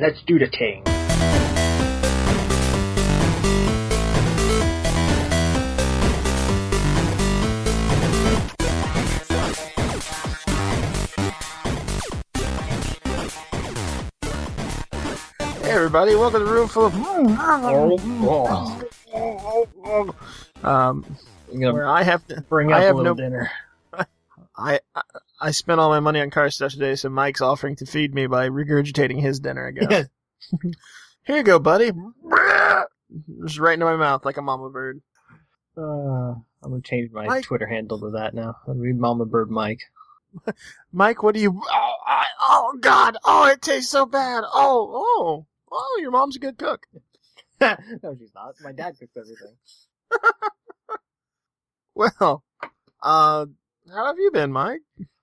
let's do the thing. Hey everybody, welcome to the room full of where I have to Bring up a little dinner. I spent all my money on car stuff today, so Mike's offering to feed me by regurgitating his dinner, I guess. Here you go, buddy. Just right into my mouth like a mama bird. I'm gonna change my Twitter handle to that now. It'll be Mama Bird Mike. Mike, what do you... Oh, God. Oh, it tastes so bad. Oh, your mom's a good cook. No, she's not. My dad cooks everything. Well, how have you been, Mike?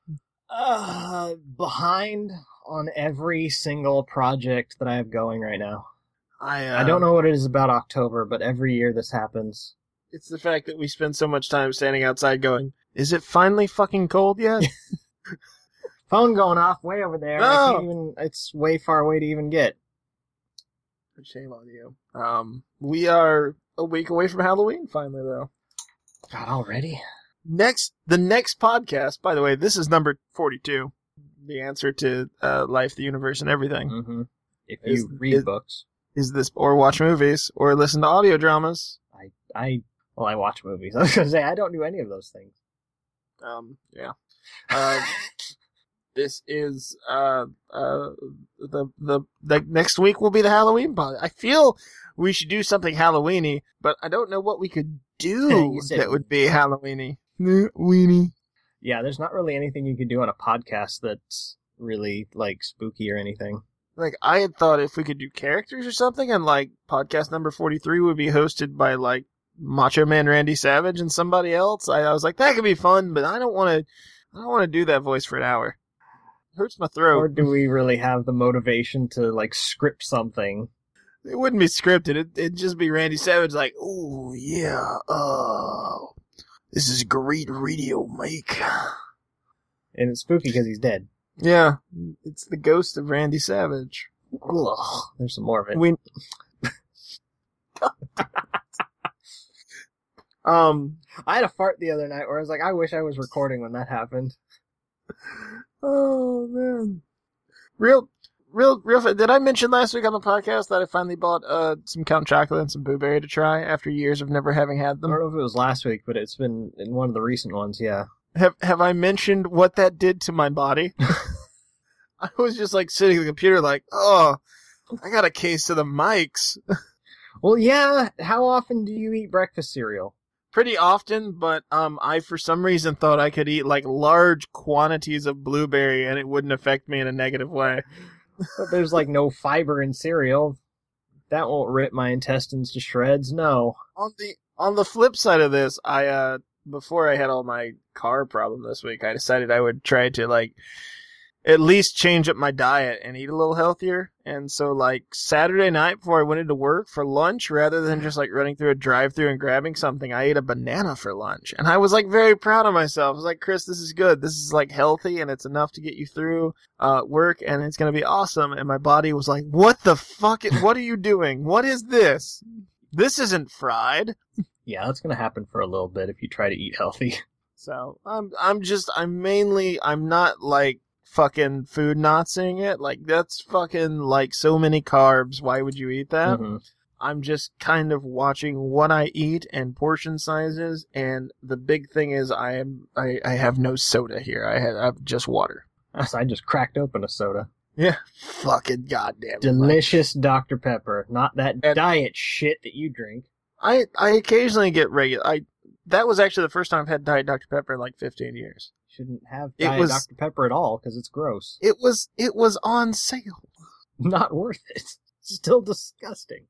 Behind on every single project that I have going right now. I don't know what it is about October, but every year this happens. It's the fact that we spend so much time standing outside going, is it finally fucking cold yet? Phone going off way over there. No! It's way far away to even get. Shame on you. We are a week away from Halloween finally, though. God, already? The next podcast, by the way, this is number 42. The answer to life, the universe, and everything. Mm-hmm. If you read books. Is this, or watch movies, or listen to audio dramas. I watch movies. I was going to say, I don't do any of those things. Yeah. This is, the next week will be the Halloween pod. I feel we should do something Halloween-y, but I don't know what we could do that would be Halloween-y. Weenie. Yeah, there's not really anything you could do on a podcast that's really, like, spooky or anything. Like, I had thought if we could do characters or something, and, like, podcast number 43 would be hosted by, like, Macho Man Randy Savage and somebody else. I was like, that could be fun, but I don't want to do that voice for an hour. It hurts my throat. Or do we really have the motivation to, like, script something? It wouldn't be scripted. It'd just be Randy Savage like, oh, yeah, this is great radio, Mike. And it's spooky because he's dead. Yeah, it's the ghost of Randy Savage. Ugh, there's some more of it. I had a fart the other night where I was like, I wish I was recording when that happened. Oh, man. Real, did I mention last week on the podcast that I finally bought some Count Chocolate and some Boo Berry to try after years of never having had them? I don't know if it was last week, but it's been in one of the recent ones, yeah. Have I mentioned what that did to my body? I was just like sitting at the computer like, oh, I got a case of the mics. Well, yeah, how often do you eat breakfast cereal? Pretty often, but I for some reason thought I could eat like large quantities of blueberry and it wouldn't affect me in a negative way. But there's like no fiber in cereal. That won't rip my intestines to shreds, no. On the flip side of this, I before I had all my car problem this week, I decided I would try to like at least change up my diet and eat a little healthier. And so like Saturday night before I went into work for lunch, rather than just like running through a drive-thru and grabbing something, I ate a banana for lunch. And I was like very proud of myself. I was like, Chris, this is good. This is like healthy and it's enough to get you through work and it's going to be awesome. And my body was like, what the fuck? What are you doing? What is this? This isn't fried. Yeah, that's going to happen for a little bit if you try to eat healthy. So I'm not like fucking food Naziing it. Like, that's fucking like so many carbs. Why would you eat that? Mm-hmm. I'm just kind of watching what I eat and portion sizes. And the big thing is I have no soda here. I have just water. So I just cracked open a soda. Yeah. Fucking goddamn. Delicious Dr. Pepper. Not that diet shit that you drink. I occasionally get regular. That was actually the first time I've had Diet Dr. Pepper in like 15 years. Shouldn't have Diet Dr. Pepper at all because it's gross. It was on sale. Not worth it. Still disgusting.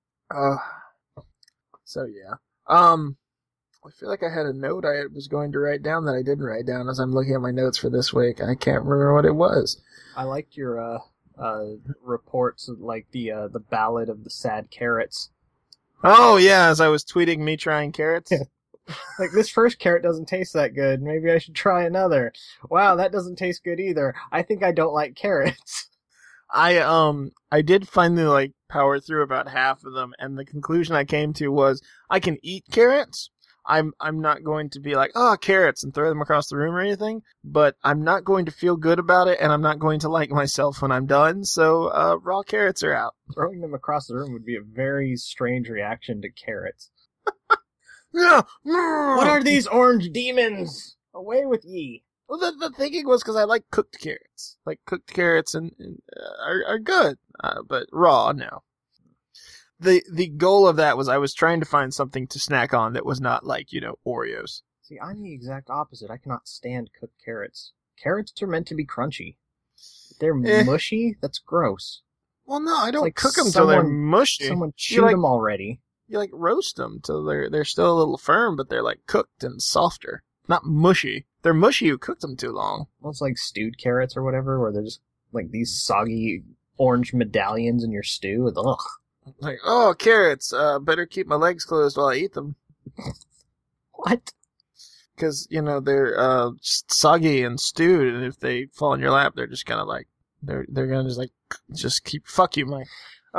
So yeah. I feel like I had a note I was going to write down that I didn't write down as I'm looking at my notes for this week. I can't remember what it was. I liked your reports of like the Ballad of the Sad Carrots. Oh yeah, as I was tweeting me trying carrots. Like, this first carrot doesn't taste that good. Maybe I should try another. Wow, that doesn't taste good either. I think I don't like carrots. I did finally like power through about half of them, and the conclusion I came to was I can eat carrots. I'm not going to be like, oh, carrots, and throw them across the room or anything, but I'm not going to feel good about it, and I'm not going to like myself when I'm done, so raw carrots are out. Throwing them across the room would be a very strange reaction to carrots. Yeah. What are these orange demons? Away with ye. Well, the thinking was because I like cooked carrots. Like, cooked carrots are good, but raw, no. The goal of that was I was trying to find something to snack on that was not like, Oreos. See, I'm the exact opposite. I cannot stand cooked carrots. Carrots are meant to be crunchy. If they're mushy, that's gross. Well, no, I don't like cook them till they're mushy. Someone chewed them already. You like roast them till they're still a little firm, but they're like cooked and softer. Not mushy. They're mushy, you cooked them too long. Well, it's like stewed carrots or whatever, where they're just like these soggy orange medallions in your stew. Ugh. Like, oh, carrots, better keep my legs closed while I eat them. What? Because, they're just soggy and stewed, and if they fall in your lap, they're just kind of like, they're gonna just keep, fuck you, Mike.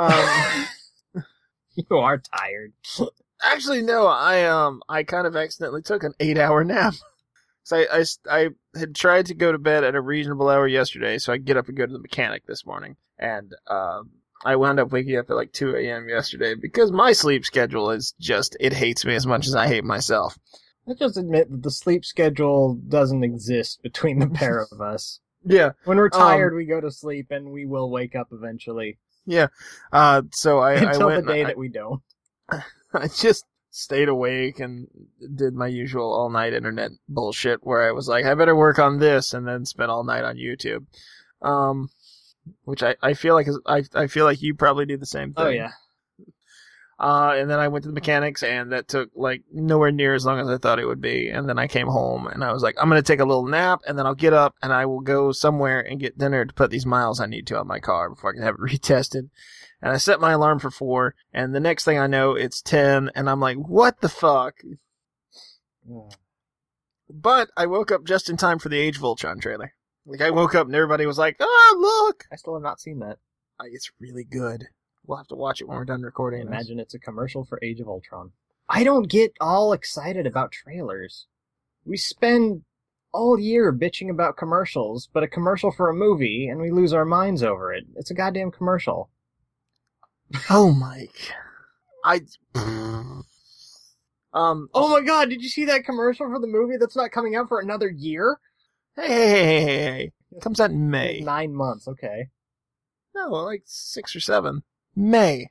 You are tired. Actually, no, I kind of accidentally took an 8-hour nap. So I had tried to go to bed at a reasonable hour yesterday, so I could get up and go to the mechanic this morning. And, I wound up waking up at like 2 a.m. yesterday because my sleep schedule is just, it hates me as much as I hate myself. Let's just admit that the sleep schedule doesn't exist between the pair of us. Yeah. When we're tired, we go to sleep and we will wake up eventually. Yeah. So Until I went the day that we don't. I just stayed awake and did my usual all-night internet bullshit where I was like, I better work on this, and then spent all night on YouTube. Which I feel like I feel like you probably do the same thing. Oh yeah. And then I went to the mechanics, and that took like nowhere near as long as I thought it would be. And then I came home, and I was like, I'm gonna take a little nap, and then I'll get up, and I will go somewhere and get dinner to put these miles I need to on my car before I can have it retested. And I set my alarm for 4, and the next thing I know, it's 10, and I'm like, what the fuck? But I woke up just in time for the Age of Ultron trailer. Like, I woke up and everybody was like, oh, look! I still have not seen that. It's really good. We'll have to watch it when we're done recording. I imagine it's a commercial for Age of Ultron. I don't get all excited about trailers. We spend all year bitching about commercials, but a commercial for a movie, and we lose our minds over it. It's a goddamn commercial. Oh, Mike. Oh my god, did you see that commercial for the movie that's not coming out for another year? Hey. It comes out in May. 9 months, okay. No, like 6 or 7. May.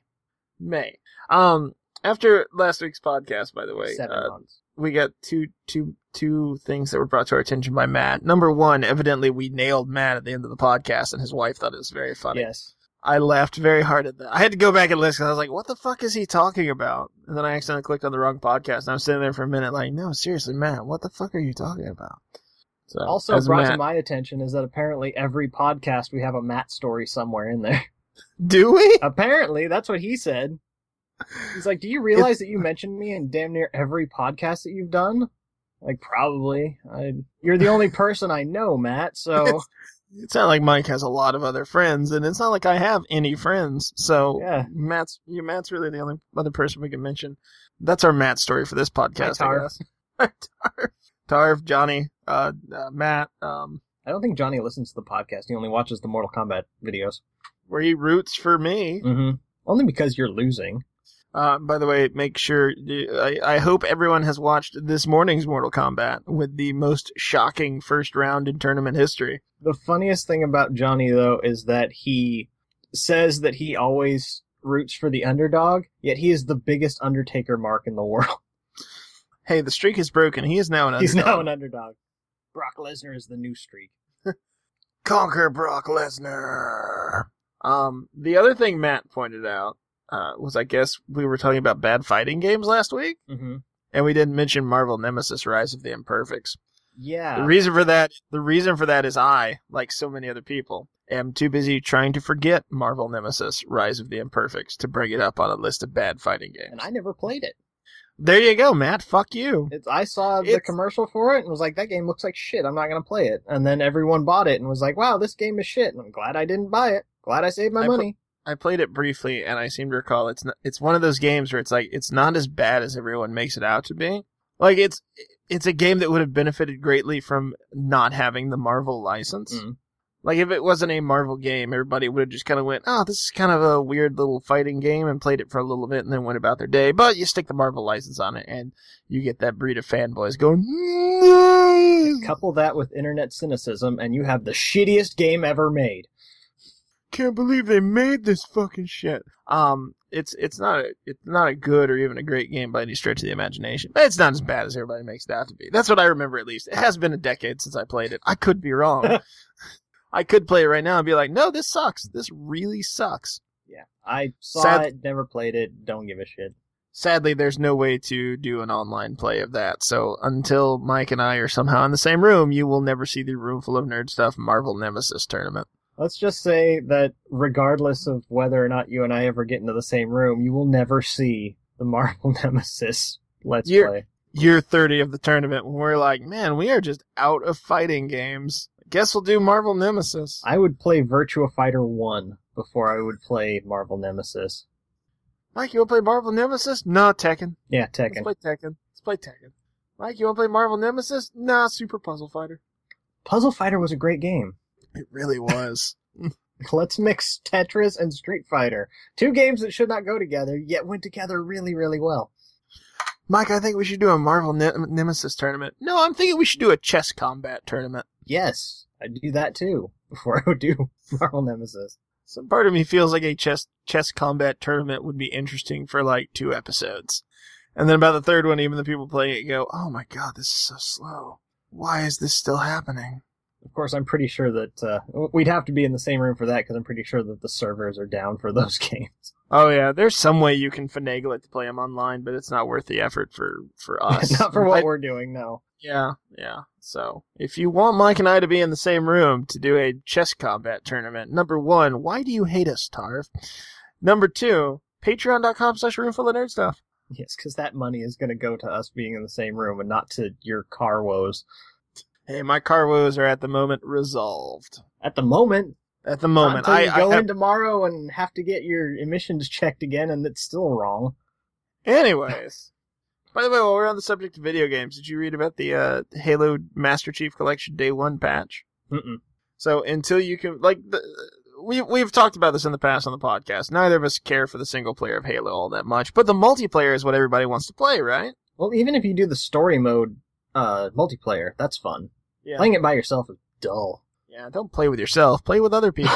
After last week's podcast, by the way, 7 months. We got two things that were brought to our attention by Matt. Number one, evidently we nailed Matt at the end of the podcast, and his wife thought it was very funny. Yes. I laughed very hard at that. I had to go back and listen, because I was like, what the fuck is he talking about? And then I accidentally clicked on the wrong podcast, and I was sitting there for a minute like, no, seriously, Matt, what the fuck are you talking about? So, also brought to my attention is that apparently every podcast we have a Matt story somewhere in there. Do we? Apparently, that's what he said. He's like, do you realize that you mentioned me in damn near every podcast that you've done? Like, probably. You're the only person I know, Matt, so... It's not like Mike has a lot of other friends, and it's not like I have any friends, so yeah. Matt's really the only other person we can mention. That's our Matt story for this podcast, I guess. Tarv, Johnny, Matt. I don't think Johnny listens to the podcast. He only watches the Mortal Kombat videos. Where he roots for me. Mm-hmm. Only because you're losing. By the way, make sure, I hope everyone has watched this morning's Mortal Kombat with the most shocking first round in tournament history. The funniest thing about Johnny, though, is that he says that he always roots for the underdog, yet he is the biggest Undertaker mark in the world. Hey, the streak is broken. He is now an underdog. He's now an underdog. Brock Lesnar is the new streak. Conquer Brock Lesnar! The other thing Matt pointed out was, I guess, we were talking about bad fighting games last week, and we didn't mention Marvel Nemesis: Rise of the Imperfects. Yeah. The reason for that is I, like so many other people, am too busy trying to forget Marvel Nemesis: Rise of the Imperfects to bring it up on a list of bad fighting games. And I never played it. There you go, Matt. Fuck you. I saw the commercial for it and was like, that game looks like shit. I'm not going to play it. And then everyone bought it and was like, wow, this game is shit. And I'm glad I didn't buy it. Glad I saved my money. I played it briefly, and I seem to recall it's one of those games where it's like, it's not as bad as everyone makes it out to be. Like, it's a game that would have benefited greatly from not having the Marvel license. Mm. Like, if it wasn't a Marvel game, everybody would have just kind of went, oh, this is kind of a weird little fighting game, and played it for a little bit and then went about their day. But you stick the Marvel license on it, and you get that breed of fanboys going, no! Couple that with internet cynicism, and you have the shittiest game ever made. Can't believe they made this fucking shit. It's not a good or even a great game by any stretch of the imagination. But it's not as bad as everybody makes it out to be. That's what I remember, at least. It has been a decade since I played it. I could be wrong. I could play it right now and be like, no, this sucks. This really sucks. Yeah. I saw it, never played it, don't give a shit. Sadly, there's no way to do an online play of that. So until Mike and I are somehow in the same room, you will never see the Room Full of Nerd Stuff Marvel Nemesis tournament. Let's just say that regardless of whether or not you and I ever get into the same room, you will never see the Marvel Nemesis Let's Play. Year 30 of the tournament, when we're like, man, we are just out of fighting games. Guess we'll do Marvel Nemesis. I would play Virtua Fighter 1 before I would play Marvel Nemesis. Mike, you want to play Marvel Nemesis? No, Tekken. Yeah, Tekken. Let's play Tekken. Mike, you want to play Marvel Nemesis? Nah, Super Puzzle Fighter. Puzzle Fighter was a great game. It really was. Let's mix Tetris and Street Fighter. Two games that should not go together, yet went together really, really well. Mike, I think we should do a Marvel Nemesis tournament. No, I'm thinking we should do a chess combat tournament. Yes, I'd do that too, before I would do Marvel Nemesis. Some part of me feels like a chess combat tournament would be interesting for like 2 episodes. And then about the third one, even the people playing it go, oh my god, this is so slow. Why is this still happening? Of course, I'm pretty sure that we'd have to be in the same room for that, because I'm pretty sure that the servers are down for those games. Oh yeah, there's some way you can finagle it to play them online, but it's not worth the effort for us. Not for what we're doing, no. Yeah. So, if you want Mike and I to be in the same room to do a chess combat tournament, number 1, why do you hate us, Tarv? Number 2, patreon.com/roomfullofnerdstuff. Yes, because that money is going to go to us being in the same room and not to your car woes. Hey, my car woes are at the moment resolved. At the moment? At the moment. I go in tomorrow and have to get your emissions checked again, and it's still wrong. Anyways. By the way, while we're on the subject of video games, did you read about the Halo Master Chief Collection Day 1 patch? Mm-mm. So until you can... We've talked about this in the past on the podcast. Neither of us care for the single player of Halo all that much, but the multiplayer is what everybody wants to play, right? Well, even if you do the story mode multiplayer, that's fun. Yeah. Playing it by yourself is dull. Yeah, don't play with yourself. Play with other people.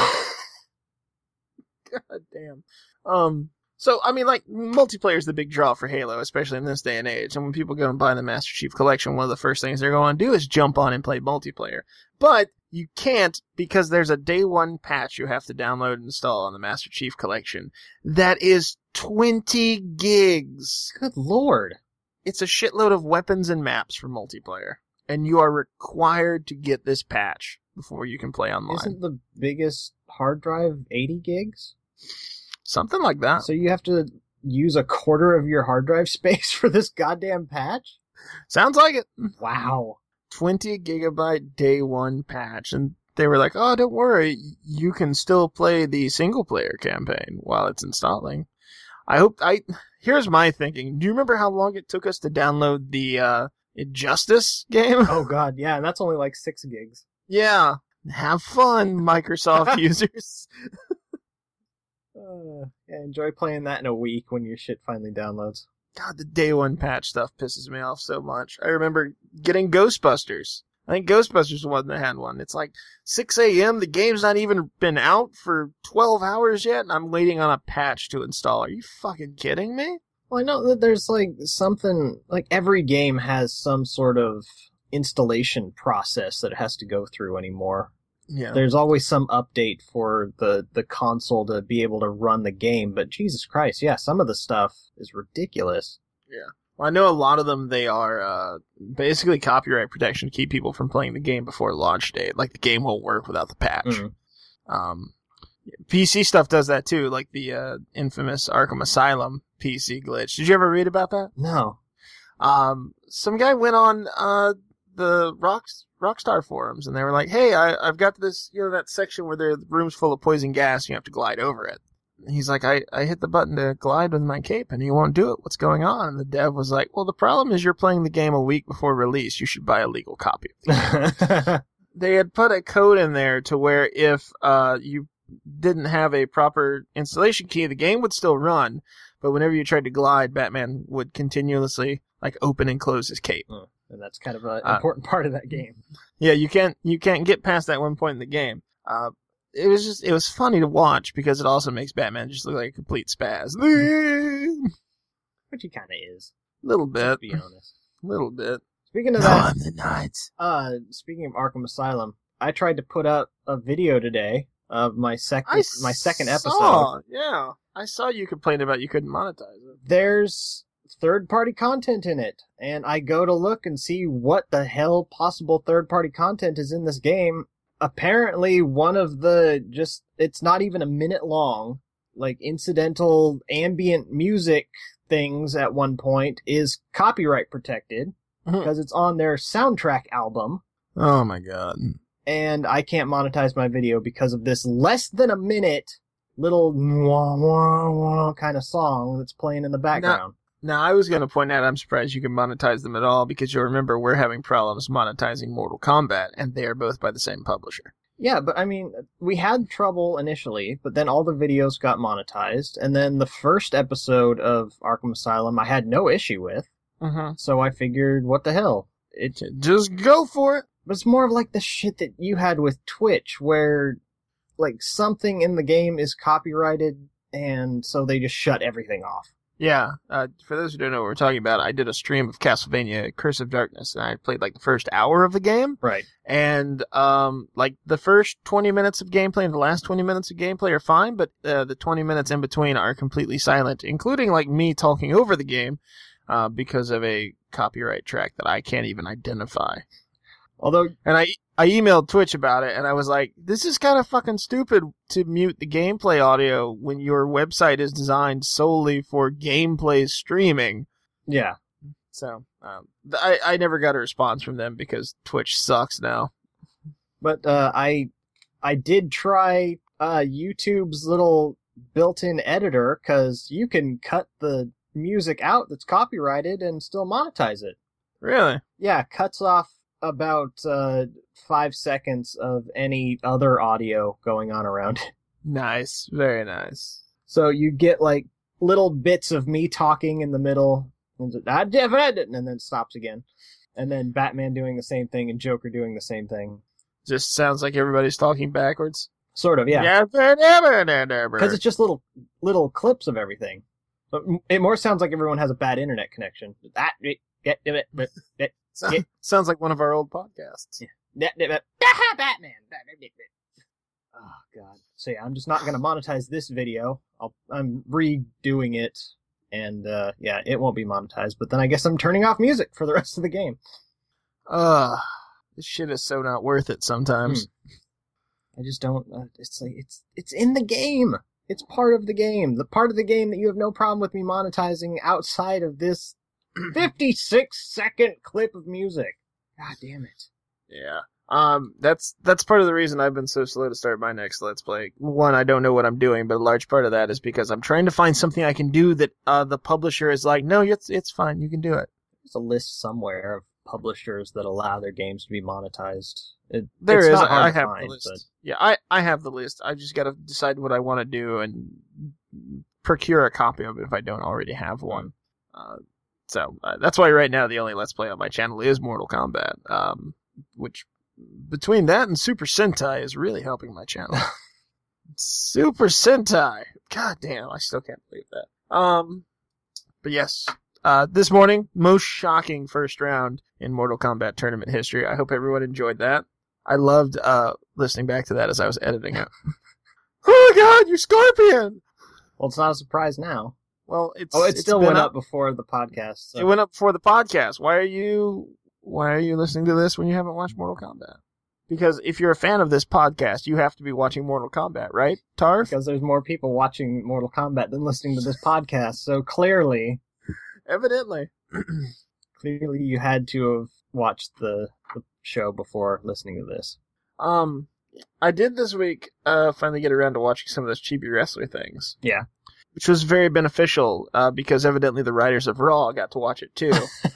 God damn. So, I mean, like, multiplayer is the big draw for Halo, especially in this day and age. And when people go and buy the Master Chief Collection, one of the first things they're going to do is jump on and play multiplayer. But you can't, because there's a day 1 patch you have to download and install on the Master Chief Collection. That is 20 gigs. Good lord. It's a shitload of weapons and maps for multiplayer. And you are required to get this patch before you can play online. Isn't the biggest hard drive 80 gigs? Something like that. So you have to use a quarter of your hard drive space for this goddamn patch? Sounds like it. Wow. 20 gigabyte day 1 patch. And they were like, oh, don't worry. You can still play the single player campaign while it's installing. Here's my thinking. Do you remember how long it took us to download the Injustice game? Oh god, yeah, and that's only like 6 gigs. Yeah. Have fun, Microsoft users. Yeah, enjoy playing that in a week when your shit finally downloads. God, the day 1 patch stuff pisses me off so much. I remember getting Ghostbusters. I think Ghostbusters was the one that had one. It's like 6 a.m., the game's not even been out for 12 hours yet, and I'm waiting on a patch to install. Are you fucking kidding me? Well, I know that there's like something, like every game has some sort of installation process that it has to go through anymore. Yeah. There's always some update for the console to be able to run the game, but Jesus Christ, yeah, some of the stuff is ridiculous. Yeah. Well, I know a lot of them, they are basically copyright protection to keep people from playing the game before launch date. Like, the game won't work without the patch. Mm-hmm. PC stuff does that too, like the infamous Arkham Asylum PC glitch. Did you ever read about that? No. Some guy went on the Rockstar forums, and they were like, "Hey, I've got this, that section where the room's full of poison gas, and you have to glide over it." And he's like, I hit the button to glide with my cape, and he won't do it. What's going on? And the dev was like, "Well, the problem is you're playing the game a week before release. You should buy a legal copy." They had put a code in there to where if you didn't have a proper installation key, the game would still run, but whenever you tried to glide, Batman would continuously open and close his cape. And that's kind of an important part of that game. Yeah, you can't get past that one point in the game. It was funny to watch because it also makes Batman just look like a complete spaz. Which he kind of is. A little bit. To be honest. A little bit. Speaking of that, I'm the Knights. Speaking of Arkham Asylum, I tried to put up a video today of my second episode. Yeah, I saw you complain about you couldn't monetize it. There's third-party content in it, and I go to look and see what the hell possible third-party content is in this game. Apparently, one of it's not even a minute long, incidental ambient music things at one point is copyright protected because it's on their soundtrack album. Oh my god. And I can't monetize my video because of this less than a minute little wah, wah, wah kind of song that's playing in the background. Now, I was going to point out, I'm surprised you can monetize them at all, because you'll remember we're having problems monetizing Mortal Kombat, and they are both by the same publisher. Yeah, but I mean, we had trouble initially, but then all the videos got monetized, and then the first episode of Arkham Asylum I had no issue with, so I figured, what the hell? Just go for it! But it's more of the shit that you had with Twitch, where, something in the game is copyrighted, and so they just shut everything off. Yeah, for those who don't know what we're talking about, I did a stream of Castlevania Curse of Darkness, and I played the first hour of the game. Right. And, the first 20 minutes of gameplay and the last 20 minutes of gameplay are fine, but the 20 minutes in between are completely silent, including, me talking over the game, because of a copyright track that I can't even identify. Although, and I emailed Twitch about it, and I was like, this is kind of fucking stupid to mute the gameplay audio when your website is designed solely for gameplay streaming. Yeah. So, I never got a response from them because Twitch sucks now. But, I did try, YouTube's little built-in editor, cause you can cut the music out that's copyrighted and still monetize it. Really? Yeah, cuts off about 5 seconds of any other audio going on around it. Nice. Very nice. So you get little bits of me talking in the middle, and then it stops again. And then Batman doing the same thing and Joker doing the same thing. Just sounds like everybody's talking backwards. Sort of, yeah. Because it's just little clips of everything. But it more sounds like everyone has a bad internet connection. Sounds like one of our old podcasts. Batman. Oh, God. So, yeah, I'm just not going to monetize this video. I'm redoing it, and, it won't be monetized. But then I guess I'm turning off music for the rest of the game. This shit is so not worth it sometimes. I just don't... it's in the game. It's part of the game. The part of the game that you have no problem with me monetizing outside of this 56-second clip of music. God damn it. Yeah. That's part of the reason I've been so slow to start my next Let's Play. One, I don't know what I'm doing, but a large part of that is because I'm trying to find something I can do that the publisher is like, no, it's fine, you can do it. There's a list somewhere of publishers that allow their games to be monetized. There is. Not hard I to have find, the list. but... Yeah, I have the list. I just got to decide what I want to do and procure a copy of it if I don't already have one. So that's why right now the only Let's Play on my channel is Mortal Kombat, which between that and Super Sentai is really helping my channel. Super Sentai! God damn, I still can't believe that. But yes, this morning, most shocking first round in Mortal Kombat tournament history. I hope everyone enjoyed that. I loved listening back to that as I was editing it. Oh God, you Scorpion! Well, it's not a surprise now. Well, it still went up before the podcast. So. It went up before the podcast. Why are you listening to this when you haven't watched Mortal Kombat? Because if you're a fan of this podcast, you have to be watching Mortal Kombat, right, Tarf? Because there's more people watching Mortal Kombat than listening to this podcast, so clearly... Evidently. Clearly, you had to have watched the show before listening to this. I did this week finally get around to watching some of those Chibi Wrestler things. Yeah. Which was very beneficial because evidently the writers of Raw got to watch it too.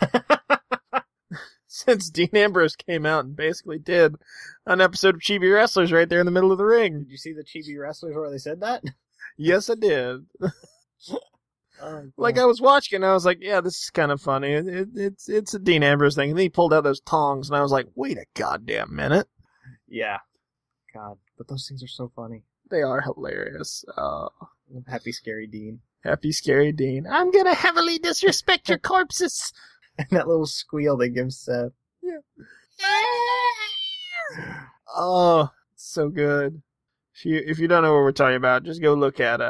Since Dean Ambrose came out and basically did an episode of Chibi Wrestlers right there in the middle of the ring. Did you see the Chibi Wrestlers where they said that? Yes, I did. Like I was watching and I was like, yeah, this is kind of funny. It's a Dean Ambrose thing. And then he pulled out those tongs and I was like, wait a goddamn minute. Yeah. God, but those things are so funny. They are hilarious. Happy Scary Dean. Happy Scary Dean. I'm gonna heavily disrespect your corpses. And that little squeal they give Seth. Yeah. Oh, so good. If you don't know what we're talking about, just go look at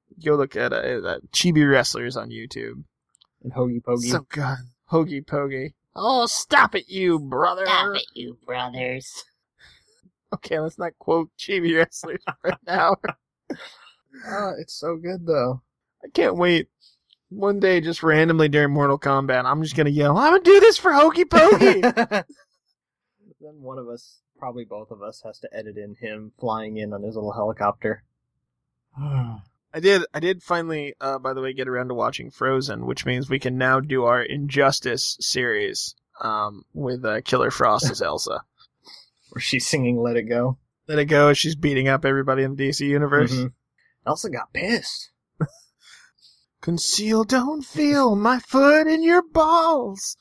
Chibi Wrestlers on YouTube. And Hoagie Pogie. So good. Hoagie Pogie. Oh, stop it, you brother. Stop it, you brothers. Okay, let's not quote Chibi Wrestlers right now. It's so good though. I can't wait. One day, just randomly during Mortal Kombat, I'm just gonna yell, I'm gonna do this for Hoagie Pogie! Then one of us, probably both of us, has to edit in him flying in on his little helicopter. I did finally, by the way, get around to watching Frozen, which means we can now do our Injustice series, with Killer Frost as Elsa. Where she's singing Let It Go. Let It Go, she's beating up everybody in the DC universe. Mm-hmm. Elsa got pissed. Conceal, don't feel my foot in your balls.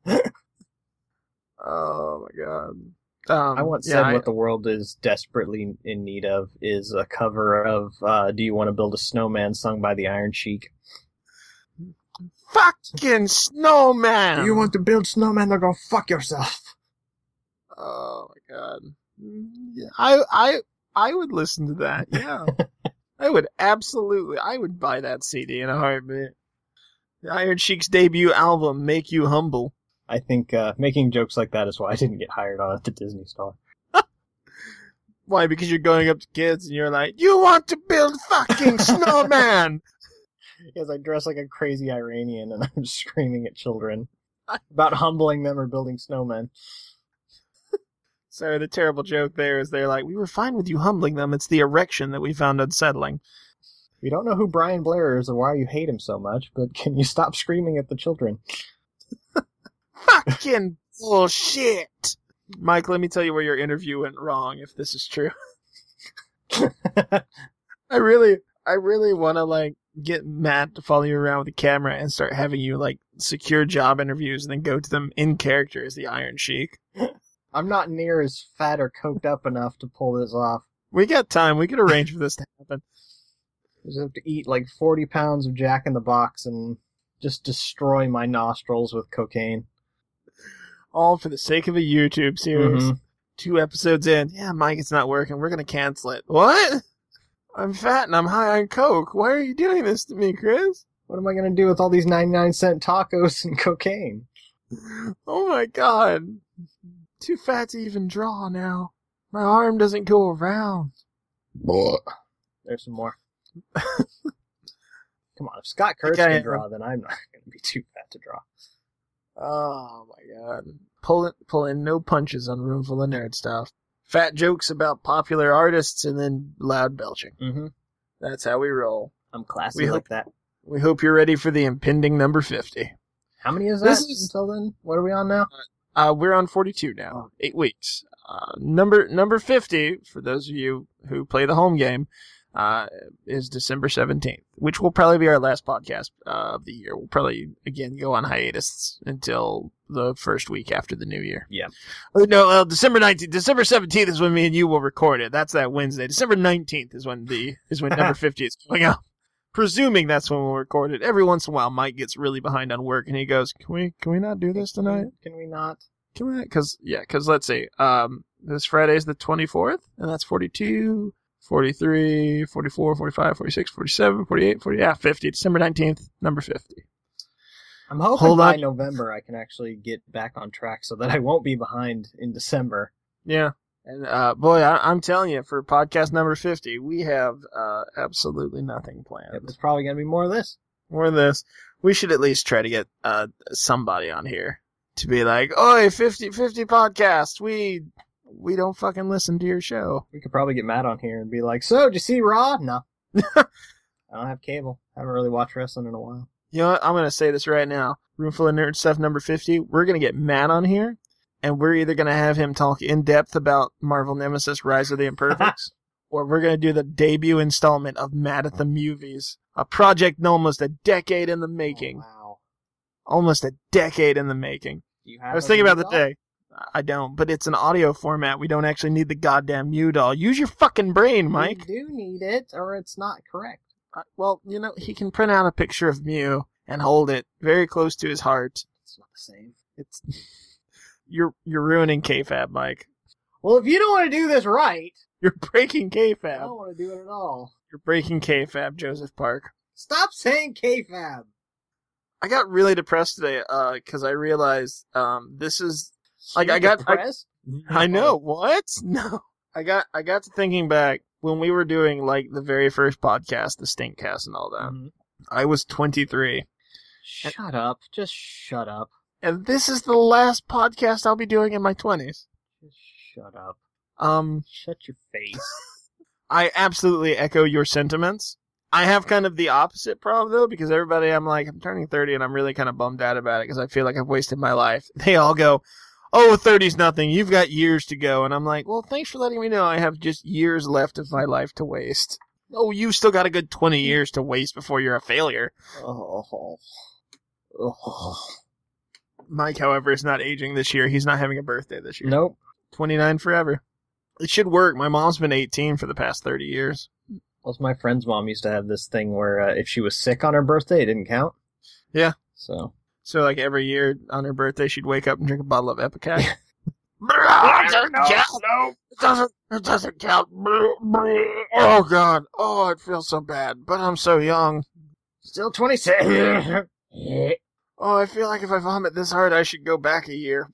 Oh my god. I once said what the world is desperately in need of is a cover of Do You Want to Build a Snowman sung by the Iron Sheik. Fucking snowman! Do you want to build snowman or go fuck yourself? Oh my god. Yeah, I would listen to that, yeah. I would buy that CD in a heartbeat. The Iron Sheik's debut album, Make You Humble. I think making jokes like that is why I didn't get hired on at the Disney Store. Why? Because you're going up to kids and you're like, you want to build fucking snowman! Because I dress like a crazy Iranian and I'm screaming at children about humbling them or building snowmen. So the terrible joke there is they're like, we were fine with you humbling them, it's the erection that we found unsettling. We don't know who Brian Blair is or why you hate him so much, but can you stop screaming at the children? Fucking bullshit! Mike, let me tell you where your interview went wrong, if this is true. I really want to, get Matt to follow you around with a camera and start having you, secure job interviews and then go to them in character as the Iron Sheik. I'm not near as fat or coked up enough to pull this off. We got time. We could arrange for this to happen. I just have to eat 40 pounds of Jack in the Box and just destroy my nostrils with cocaine. All for the sake of a YouTube series. Mm-hmm. 2 episodes in. Yeah, Mike, it's not working. We're going to cancel it. What? I'm fat and I'm high on coke. Why are you doing this to me, Chris? What am I going to do with all these 99-cent tacos and cocaine? Oh my god. Too fat to even draw now. My arm doesn't go around. There's some more. Come on, if Scott Kurtz can draw, then I'm not going to be too fat to draw. Oh my god. Pulling no punches on Room Full of Nerd Stuff. Fat jokes about popular artists and then loud belching. Mm-hmm. That's how we roll. I'm classy like that. We hope you're ready for the impending number 50. How many is that until then? What are we on now? We're on 42 now. 8 weeks. Number 50, for those of you who play the home game, is December 17th, which will probably be our last podcast of the year. We'll probably, again, go on hiatus until the first week after the new year. Yeah. No, December 19th. December 17th is when me and you will record it. That's that Wednesday. December 19th is when number 50 is going up. Presuming that's when we'll record it. Every once in a while, Mike gets really behind on work, and he goes, "Can we not do this tonight? Can we not? Can we not? Because let's see. This Friday's the 24th, and that's 42, 43, 44, 45, 46, 47, 48, 50. December 19th, number 50. I'm hoping by November I can actually get back on track so that I won't be behind in December. Yeah. And, boy, I'm telling you, for podcast number 50, we have absolutely nothing planned. There's probably going to be more of this. More of this. We should at least try to get somebody on here to be like, "Oi, 50 podcast. We don't fucking listen to your show." We could probably get Matt on here and be like, "So, did you see Raw?" No. I don't have cable. I haven't really watched wrestling in a while. You know what? I'm going to say this right now. Roomful of Nerd Stuff number 50. We're going to get Matt on here, and we're either going to have him talk in depth about Marvel Nemesis Rise of the Imperfects, or we're going to do the debut installment of Matt at the Movies, a project almost a decade in the making. Oh, wow. Almost a decade in the making. Do you have I was thinking about the doll? day. I don't, but it's an audio format. We don't actually need the goddamn Mew doll. Use your fucking brain, Mike. You do need it, or it's not correct. Well, he can print out a picture of Mew and hold it very close to his heart. It's not the same. It's you're ruining kayfabe, Mike. Well, if you don't want to do this right, You're breaking I kayfabe. don't want to do it at all. You're breaking kayfabe, Joseph Park. Stop saying kayfabe. I got really depressed today because I realized this is like You're depressed? I know what? No, I got to thinking back when we were doing like the very first podcast, the Stinkcast and all that. Mhm. I was 23, Shut up. Just shut up. and this is the last podcast I'll be doing in my 20s. Just shut up. Shut your face. I absolutely echo your sentiments. I have kind of the opposite problem, though, because everybody, I'm turning 30, and I'm really kind of bummed out about it, because I feel like I've wasted my life. They all go, "Oh, 30's nothing. You've got years to go." And I'm like, well, thanks for letting me know I have just years left of my life to waste. Oh, you've still got a good 20 years to waste before you're a failure. Oh. Mike, however, is not aging this year. He's not having a birthday this year. Nope. 29 forever. It should work. My mom's been 18 for the past 30 years. Well, my friend's mom used to have this thing where if she was sick on her birthday, it didn't count. Yeah. So like every year on her birthday, she'd wake up and drink a bottle of Epicac. It doesn't count. No, it doesn't count. Oh, God. Oh, it feels so bad, but I'm so young. still 26. Oh, I feel like if I vomit this hard, I should go back a year.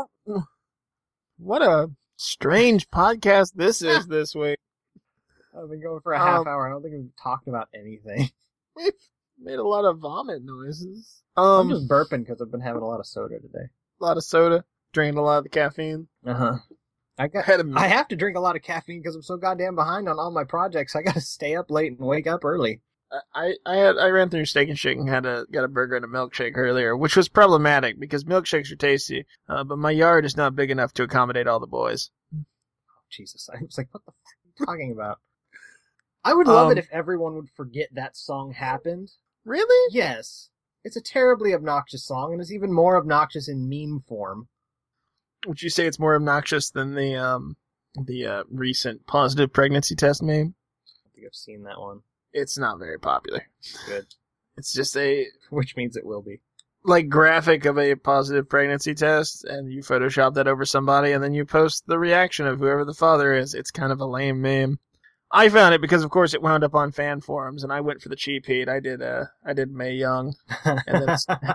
What a strange podcast this is this week. I've been going for a half hour. I don't think we've talked about anything. We've made a lot of vomit noises. I'm just burping because I've been having a lot of soda today. A lot of soda. Drained a lot of the caffeine. Uh-huh. I have to drink a lot of caffeine because I'm so goddamn behind on all my projects. I gotta stay up late and wake up early. I ran through Steak and Shake and got a burger and a milkshake earlier, which was problematic because milkshakes are tasty, but my yard is not big enough to accommodate all the boys. Oh, Jesus. I was like, what the fuck are you talking about? I would love it if everyone would forget that song happened. Really? Yes. It's a terribly obnoxious song, and it's even more obnoxious in meme form. Would you say it's more obnoxious than the recent positive pregnancy test meme? I think I've seen that one. It's not very popular. Good. It's just a Which means it will be. graphic of a positive pregnancy test, and you Photoshop that over somebody, and then you post the reaction of whoever the father is. It's kind of a lame meme. I found it because, of course, it wound up on fan forums, and I went for the cheap heat. I did Mae Young, and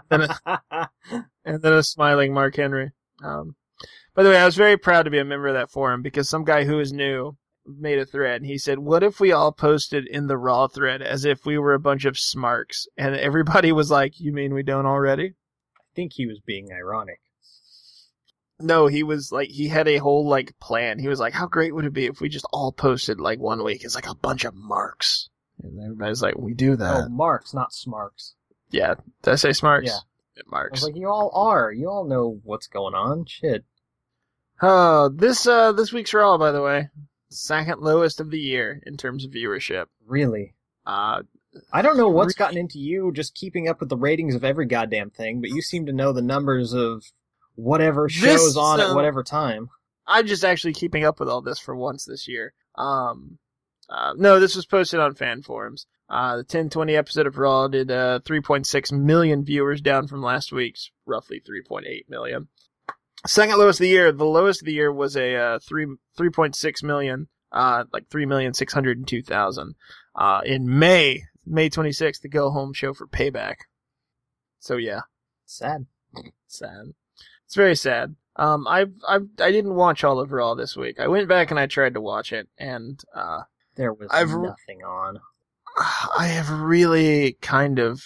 then a smiling Mark Henry. By the way, I was very proud to be a member of that forum because some guy who is new made a thread, and he said, "What if we all posted in the Raw thread as if we were a bunch of smarks?" And everybody was like, "You mean we don't already?" I think he was being ironic. No, he was like, he had a whole plan. He was like, "How great would it be if we just all posted 1 week as a bunch of marks?" And everybody's like, "We do that." Oh, Marks, not Smarks. Yeah. Did I say smarks? Yeah. I Marks. was like, you all are. You all know what's going on. Shit. Oh, this week's Raw, by the way, second lowest of the year in terms of viewership. Really? Uh, I don't know what's gotten into you just keeping up with the ratings of every goddamn thing, but you seem to know the numbers of whatever shows on at whatever time. I'm just actually keeping up with all this for once this year. No, this was posted on fan forums. The 1020 episode of Raw did 3.6 million viewers, down from last week's roughly 3.8 million. Second lowest of the year. The lowest of the year was a 3.6 million, 3,602,000. In May 26th, the go home show for Payback. So yeah, Sad. sad. It's very sad. I didn't watch all of Raw this week. I went back and I tried to watch it, and There was I've- nothing on. I have really kind of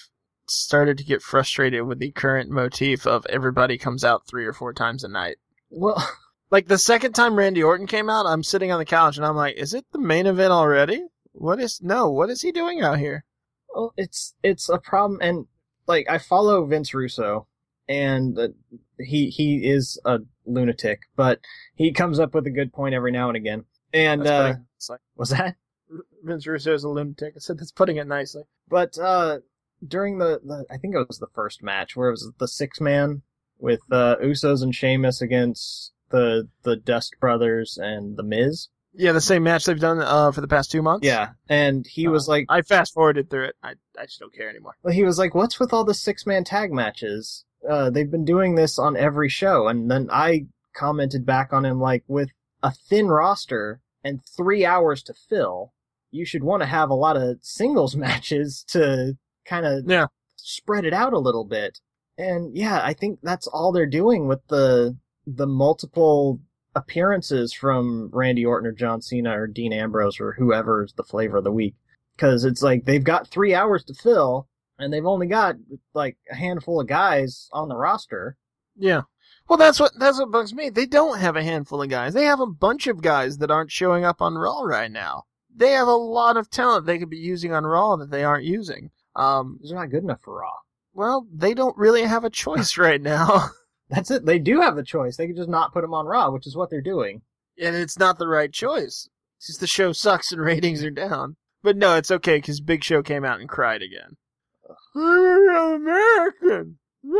started to get frustrated with the current motif of everybody comes out 3 or 4 times a night. Well, Like, the second time Randy Orton came out, I'm sitting on the couch and I'm like, is it the main event already? What is he doing out here? well, it's a problem, and like I follow Vince Russo, and he is a lunatic, but he comes up with a good point every now and again. And It's like, was that? Vince Russo is a lunatic. I said that's putting it nicely. But during the I think it was the first match where it was the 6-man with Usos and Sheamus against the Dust Brothers and the Miz. Yeah, the same match they've done for the past 2 months. Yeah, and he was like, I fast forwarded through it. I just don't care anymore. he was like, what's with all the 6-man tag matches? They've been doing this on every show. And then I commented back on him like, with a thin roster and 3 hours to fill, you should want to have a lot of singles matches to kind of spread it out a little bit. And yeah, I think that's all they're doing with the multiple appearances from Randy Orton or John Cena or Dean Ambrose or whoever's the flavor of the week. Because it's like they've got 3 hours to fill, and they've only got like a handful of guys on the roster. Yeah. Well, that's what bugs me. They don't have a handful of guys. They have a bunch of guys that aren't showing up on Raw right now. They have a lot of talent they could be using on Raw that they aren't using. They're not good enough for Raw. Well, they don't really have a choice right now. That's it. They do have the choice. They could just not put them on Raw, which is what they're doing. And it's not the right choice. It's just the show sucks and ratings are down. But no, it's okay because Big Show came out and cried again. American.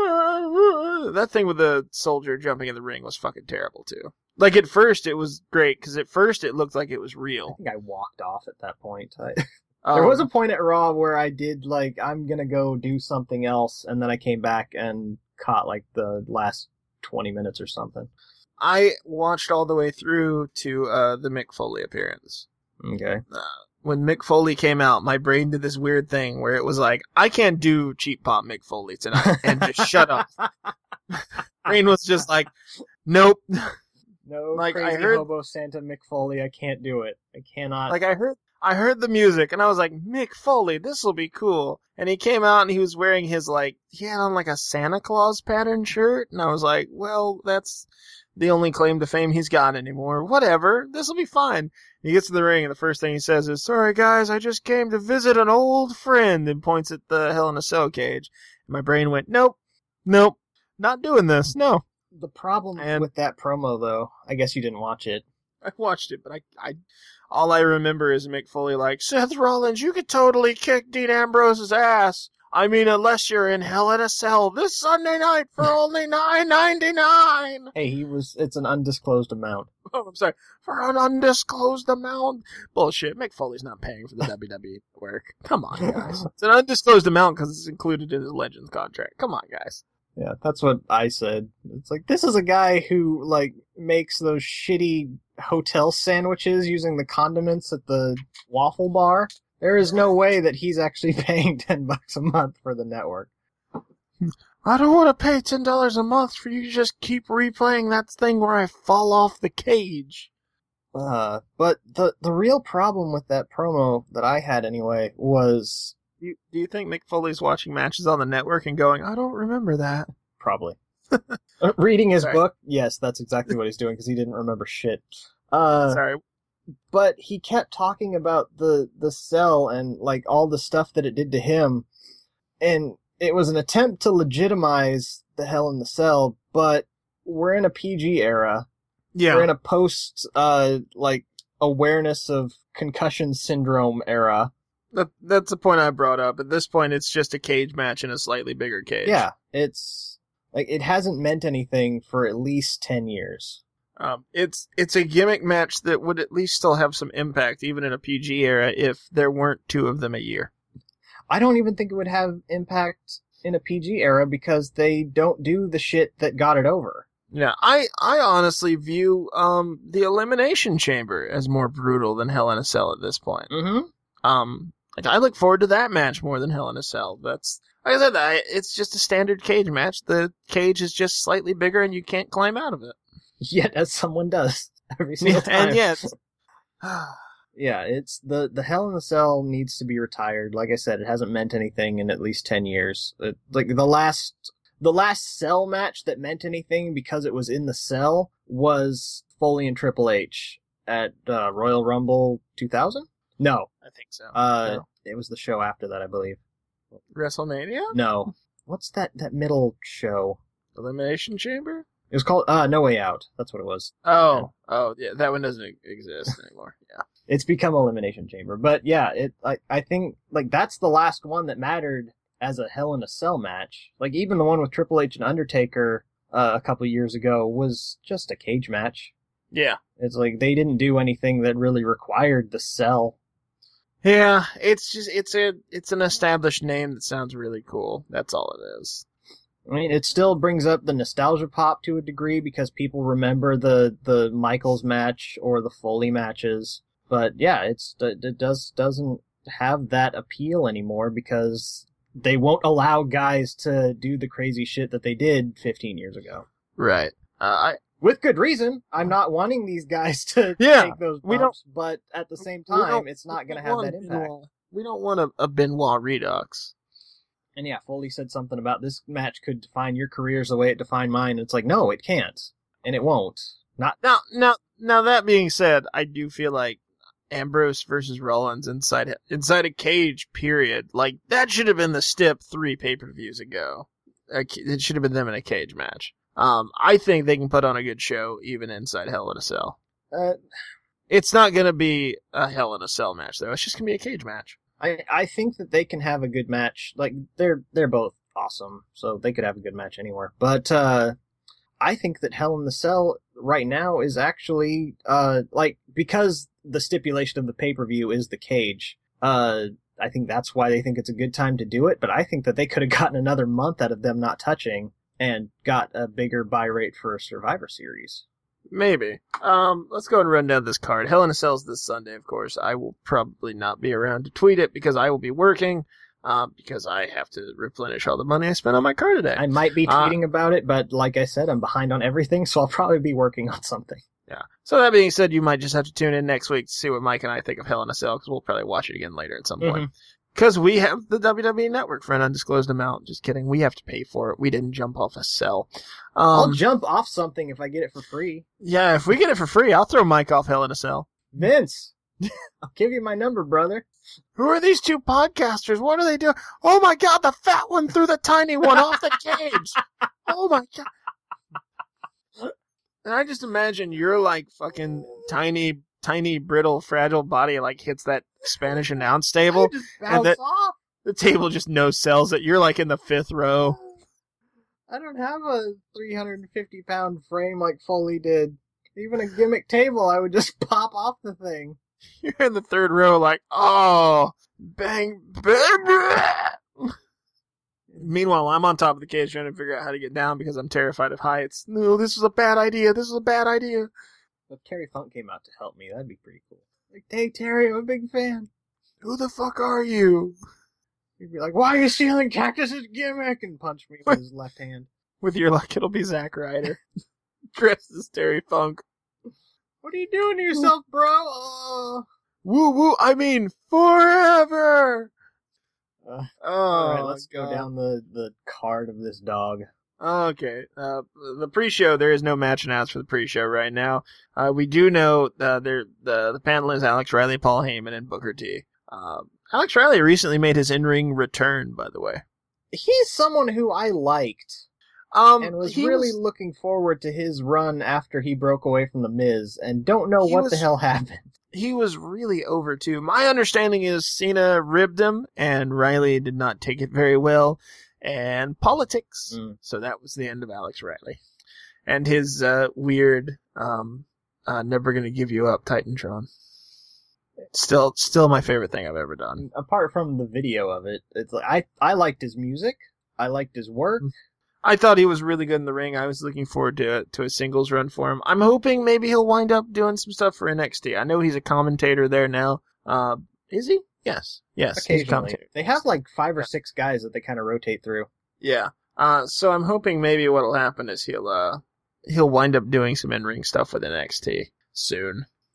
That thing with the soldier jumping in the ring was fucking terrible too. Like at first it was great because at first it looked like it was real. I think I walked off at that point. There was a point at Raw where I did like, I'm gonna go do something else, and then I came back and caught like the last 20 minutes or something. I watched all the way through to the Mick Foley appearance. Okay. When Mick Foley came out, my brain did this weird thing where it was like, I can't do cheap pop Mick Foley tonight, and just shut up. Brain was just like, nope. No, like crazy I heard, hobo Santa Mick Foley, I can't do it. I cannot. Like I heard the music and I was like, Mick Foley, this'll be cool. And he came out and he was wearing he had on like a Santa Claus pattern shirt. And I was like, well, that's the only claim to fame he's got anymore. Whatever, this'll be fine. He gets to the ring and the first thing he says is, sorry guys, I just came to visit an old friend, and points at the Hell in a Cell cage. And my brain went, nope, not doing this, no. The problem with that promo, though, I guess you didn't watch it. I watched it, but I all I remember is Mick Foley like, Seth Rollins, you could totally kick Dean Ambrose's ass. I mean, unless you're in Hell in a Cell this Sunday night for only $9.99. Hey, it's an undisclosed amount. Oh, I'm sorry. For an undisclosed amount? Bullshit. Mick Foley's not paying for the WWE work. Come on, guys. It's an undisclosed amount because it's included in his Legends contract. Come on, guys. Yeah, that's what I said. It's like, this is a guy who, like, makes those shitty hotel sandwiches using the condiments at the waffle bar. There is no way that he's actually paying $10 a month for the network. I don't want to pay $10 a month for you to just keep replaying that thing where I fall off the cage. But the real problem with that promo that I had anyway was... Do you think Mick Foley's watching matches on the network and going, I don't remember that? Probably. Reading his book? Yes, that's exactly what he's doing, because he didn't remember shit. Sorry. But he kept talking about the cell and, like, all the stuff that it did to him, and it was an attempt to legitimize the Hell in the Cell, but we're in a PG era. Yeah. We're in a post, awareness of concussion syndrome era. That's the point I brought up. At this point, it's just a cage match in a slightly bigger cage. Yeah, it's like it hasn't meant anything for at least 10 years. It's a gimmick match that would at least still have some impact, even in a PG era, if there weren't 2 of them a year. I don't even think it would have impact in a PG era because they don't do the shit that got it over. Yeah, I honestly view the Elimination Chamber as more brutal than Hell in a Cell at this point. Mm-hmm. I look forward to that match more than Hell in a Cell. That's, like I said, it's just a standard cage match. The cage is just slightly bigger and you can't climb out of it. Yet, as someone does every single time. And yet. Yeah, it's the Hell in the Cell needs to be retired. Like I said, it hasn't meant anything in at least 10 years. Like the last Cell match that meant anything because it was in the cell was Foley and Triple H at Royal Rumble 2000? No. I think so. No. It was the show after that, I believe. WrestleMania? No. What's that middle show? Elimination Chamber? It was called No Way Out. That's what it was. Oh, yeah, that one doesn't exist anymore. Yeah. It's become Elimination Chamber. But yeah, I think like that's the last one that mattered as a Hell in a Cell match. Like even the one with Triple H and Undertaker a couple years ago was just a cage match. Yeah. It's like they didn't do anything that really required the cell. Yeah, it's an established name that sounds really cool. That's all it is. I mean, it still brings up the nostalgia pop to a degree because people remember the Michaels match or the Foley matches. But yeah, it doesn't have that appeal anymore because they won't allow guys to do the crazy shit that they did 15 years ago. Right. With good reason. I'm not wanting these guys to Yeah, take those we bumps, but at the same time, it's not going to have that impact. We don't want a Benoit Redux. And yeah, Foley said something about this match could define your careers the way it defined mine. It's like, no, it can't. And it won't. Not Now that being said, I do feel like Ambrose versus Rollins inside a cage, period. Like, that should have been the Stip 3 pay-per-views ago. It should have been them in a cage match. I think they can put on a good show even inside Hell in a Cell. It's not going to be a Hell in a Cell match, though. It's just going to be a cage match. I think that they can have a good match. Like, they're both awesome, so they could have a good match anywhere. But, I think that Hell in the Cell right now is actually, because the stipulation of the pay-per-view is the cage, I think that's why they think it's a good time to do it, but I think that they could have gotten another month out of them not touching and got a bigger buy rate for a Survivor Series. Maybe. Let's go and run down this card. Hell in a Cell's this Sunday, of course. I will probably not be around to tweet it because I will be working, because I have to replenish all the money I spent on my car today. I might be tweeting about it, but like I said, I'm behind on everything, so I'll probably be working on something. Yeah. So that being said, you might just have to tune in next week to see what Mike and I think of Hell in a Cell, because we'll probably watch it again later at some point. Because we have the WWE Network for an undisclosed amount. Just kidding. We have to pay for it. We didn't jump off a cell. I'll jump off something if I get it for free. Yeah, if we get it for free, I'll throw Mike off Hell in a Cell. Vince, I'll give you my number, brother. Who are these two podcasters? What are they doing? Oh my god, the fat one threw the tiny one off the cage. Oh my god. And I just imagine you're like fucking tiny, brittle, fragile body like hits that Spanish announce table, and the table just no sells it. You're like in the 5th row. I don't have a 350-pound frame like Foley did. Even a gimmick table, I would just pop off the thing. You're in the 3rd row like, oh, bang, bang. Meanwhile, I'm on top of the cage trying to figure out how to get down because I'm terrified of heights. No, this is a bad idea. This is a bad idea. If Terry Funk came out to help me, that'd be pretty cool. Like, hey, Terry, I'm a big fan. Who the fuck are you? He'd be like, why are you stealing Cactus's gimmick? And punch me with his left hand. With your luck, it'll be Zack Ryder. Dressed as Terry Funk. What are you doing to yourself, bro? Woo woo, I mean, forever! Alright, let's go down the card of this dog. Okay. The pre-show, there is no match announced for the pre-show right now. We do know the panel is Alex Riley, Paul Heyman, and Booker T. Alex Riley recently made his in-ring return, by the way. He's someone who I liked. And was really looking forward to his run after he broke away from The Miz, and don't know what the hell happened. He was really over, too. My understanding is Cena ribbed him, and Riley did not take it very well. And politics. So that was the end of Alex Riley. And his weird, never gonna give you up Titantron. Still my favorite thing I've ever done. Apart from the video of it, it's like, I liked his music. I liked his work. I thought he was really good in the ring. I was looking forward to a singles run for him. I'm hoping maybe he'll wind up doing some stuff for NXT. I know he's a commentator there now. Is he? Yes. Occasionally. They have like 5 or 6 guys that they kind of rotate through. Yeah. So I'm hoping maybe what'll happen is he'll wind up doing some in-ring stuff with NXT soon.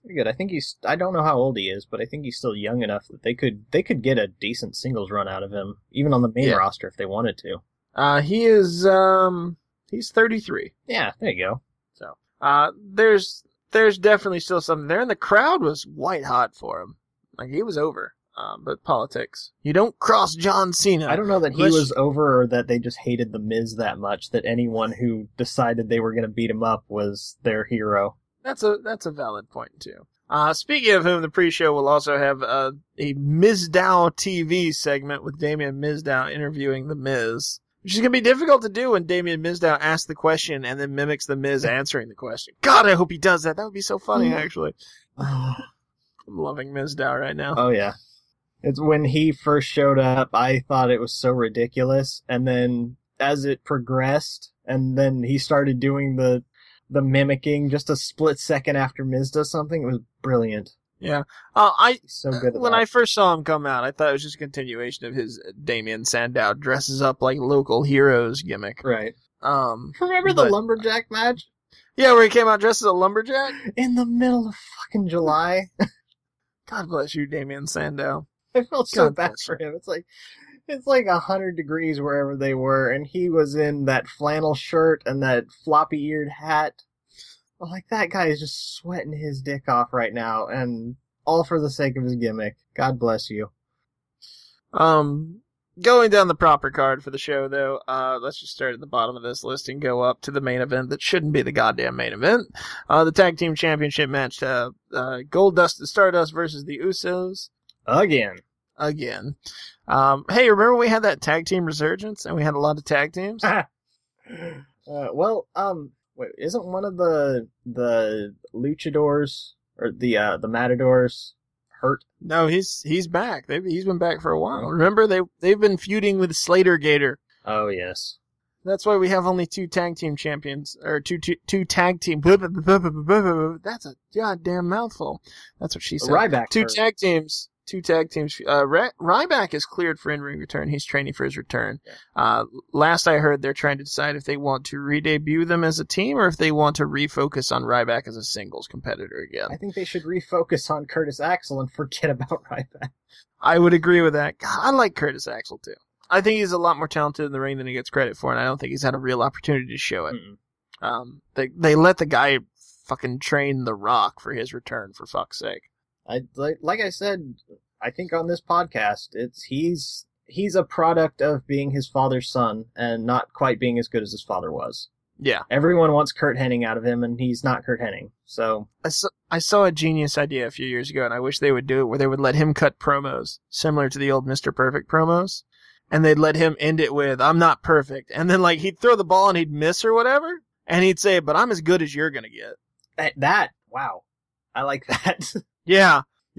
Pretty good. I think I don't know how old he is, but I think he's still young enough that they could get a decent singles run out of him, even on the main roster if they wanted to. He is, he's 33. Yeah, there you go. So, there's definitely still something there, and the crowd was white hot for him. Like, he was over. But politics. You don't cross John Cena. I don't know that he was over or that they just hated The Miz that much that anyone who decided they were going to beat him up was their hero. That's a valid point, too. Speaking of whom, the pre-show will also have a Mizdow TV segment with Damien Mizdow interviewing The Miz, which is going to be difficult to do when Damien Mizdow asks the question and then mimics The Miz answering the question. God, I hope he does that. That would be so funny, actually. I'm loving Mizdow right now. Oh, yeah. It's when he first showed up, I thought it was so ridiculous, and then as it progressed, and then he started doing the mimicking just a split second after Miz does something, it was brilliant. Yeah. So good when I first saw him come out, I thought it was just a continuation of his Damien Sandow dresses up like local heroes gimmick. Right. Remember the lumberjack match? Yeah, where he came out dressed as a lumberjack? In the middle of fucking July. God bless you, Damien Sandow. I felt so bad for him. It's like 100 degrees wherever they were, and he was in that flannel shirt and that floppy-eared hat. Like, that guy is just sweating his dick off right now, and all for the sake of his gimmick. God bless you. Going down the proper card for the show, though, let's just start at the bottom of this list and go up to the main event that shouldn't be the goddamn main event. The Tag Team Championship match, Goldust and Stardust versus the Usos. Again. Hey, remember we had that tag team resurgence and we had a lot of tag teams? Wait, isn't one of the luchadors or the matadors hurt? No, he's back. He's been back for a while. Remember they've been feuding with Slater Gator. Oh yes. That's why we have only two tag team champions, or two tag team. That's a goddamn mouthful. That's what she said. Ryback. Two tag teams. Ryback is cleared for in-ring return. He's training for his return. Yeah. Last I heard, they're trying to decide if they want to re-debut them as a team or if they want to refocus on Ryback as a singles competitor again. I think they should refocus on Curtis Axel and forget about Ryback. I would agree with that. God, I like Curtis Axel too. I think he's a lot more talented in the ring than he gets credit for, and I don't think he's had a real opportunity to show it. They let the guy fucking train The Rock for his return, for fuck's sake. Like I said, I think on this podcast, he's a product of being his father's son and not quite being as good as his father was. Yeah. Everyone wants Kurt Hennig out of him, and he's not Kurt Hennig. So I saw a genius idea a few years ago, and I wish they would do it, where they would let him cut promos similar to the old Mr. Perfect promos, and they'd let him end it with, "I'm not perfect," and then like he'd throw the ball and he'd miss or whatever, and he'd say, "But I'm as good as you're gonna get." Wow, I like that. Yeah.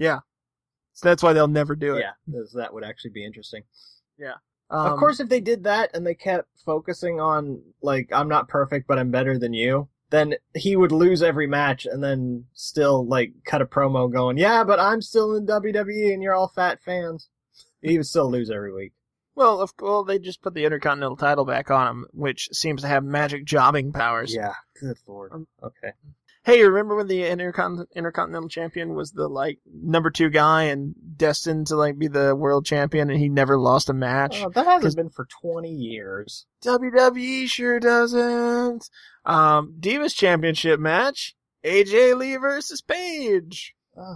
So that's why they'll never do it. Yeah, because that would actually be interesting. Yeah. Of course, if they did that and they kept focusing on, like, I'm not perfect, but I'm better than you, then he would lose every match and then still, like, cut a promo going, yeah, but I'm still in WWE and you're all fat fans. He would still lose every week. Well, they just put the Intercontinental title back on him, which seems to have magic jobbing powers. Yeah, good lord. Okay. Hey, remember when the Intercontinental Champion was the, like, number 2 guy and destined to, like, be the world champion and he never lost a match? Oh, that hasn't been for 20 years. WWE sure doesn't. Divas Championship match. AJ Lee versus Paige.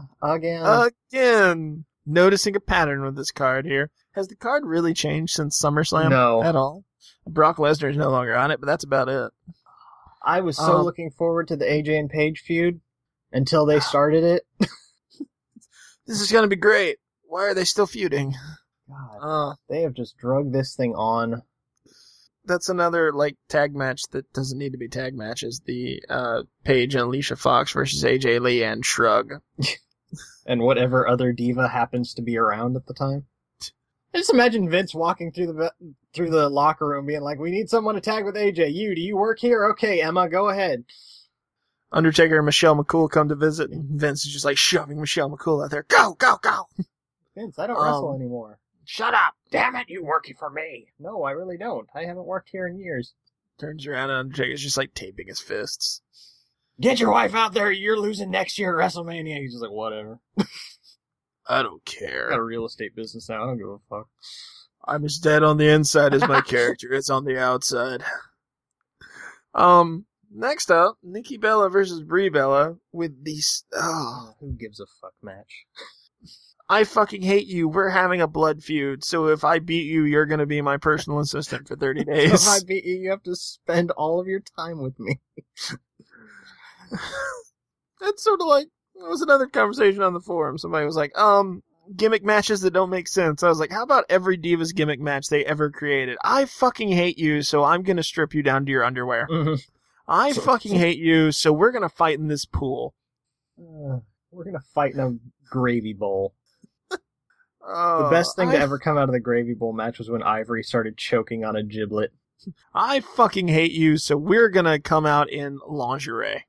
Again. Noticing a pattern with this card here. Has the card really changed since SummerSlam? No. At all? Brock Lesnar is no longer on it, but that's about it. I was so looking forward to the AJ and Paige feud until they started it. This is going to be great. Why are they still feuding? God, they have just drugged this thing on. That's another, like, tag match that doesn't need to be tag matches. The Paige and Alicia Fox versus AJ Lee and Shrug. And whatever other diva happens to be around at the time. I just imagine Vince walking through the locker room being like, we need someone to tag with AJ. Do you work here? Okay, Emma, go ahead. Undertaker and Michelle McCool come to visit, and Vince is just like shoving Michelle McCool out there. Go, go, go! Vince, I don't wrestle anymore. Shut up! Damn it, you working for me! No, I really don't. I haven't worked here in years. Turns around and Undertaker's just like taping his fists. Get your wife out there. You're losing next year at WrestleMania. He's just like, whatever. I don't I got care. a real estate business now. I don't give a fuck. I'm as dead on the inside as my character is on the outside. Next up, Nikki Bella versus Brie Bella with these. Oh, Who gives a fuck match? I fucking hate you. We're having a blood feud, so if I beat you, you're gonna be my personal assistant for 30 days. If I beat you, you have to spend all of your time with me. That's sort of like, it was another conversation on the forum. Somebody was like, gimmick matches that don't make sense. I was like, how about every Divas gimmick match they ever created? I fucking hate you, so I'm gonna strip you down to your underwear. Mm-hmm. I fucking hate you, so we're gonna fight in this pool. We're gonna fight in a gravy bowl. The The best thing to ever come out of the gravy bowl match was when Ivory started choking on a giblet. I fucking hate you, so we're gonna come out in lingerie.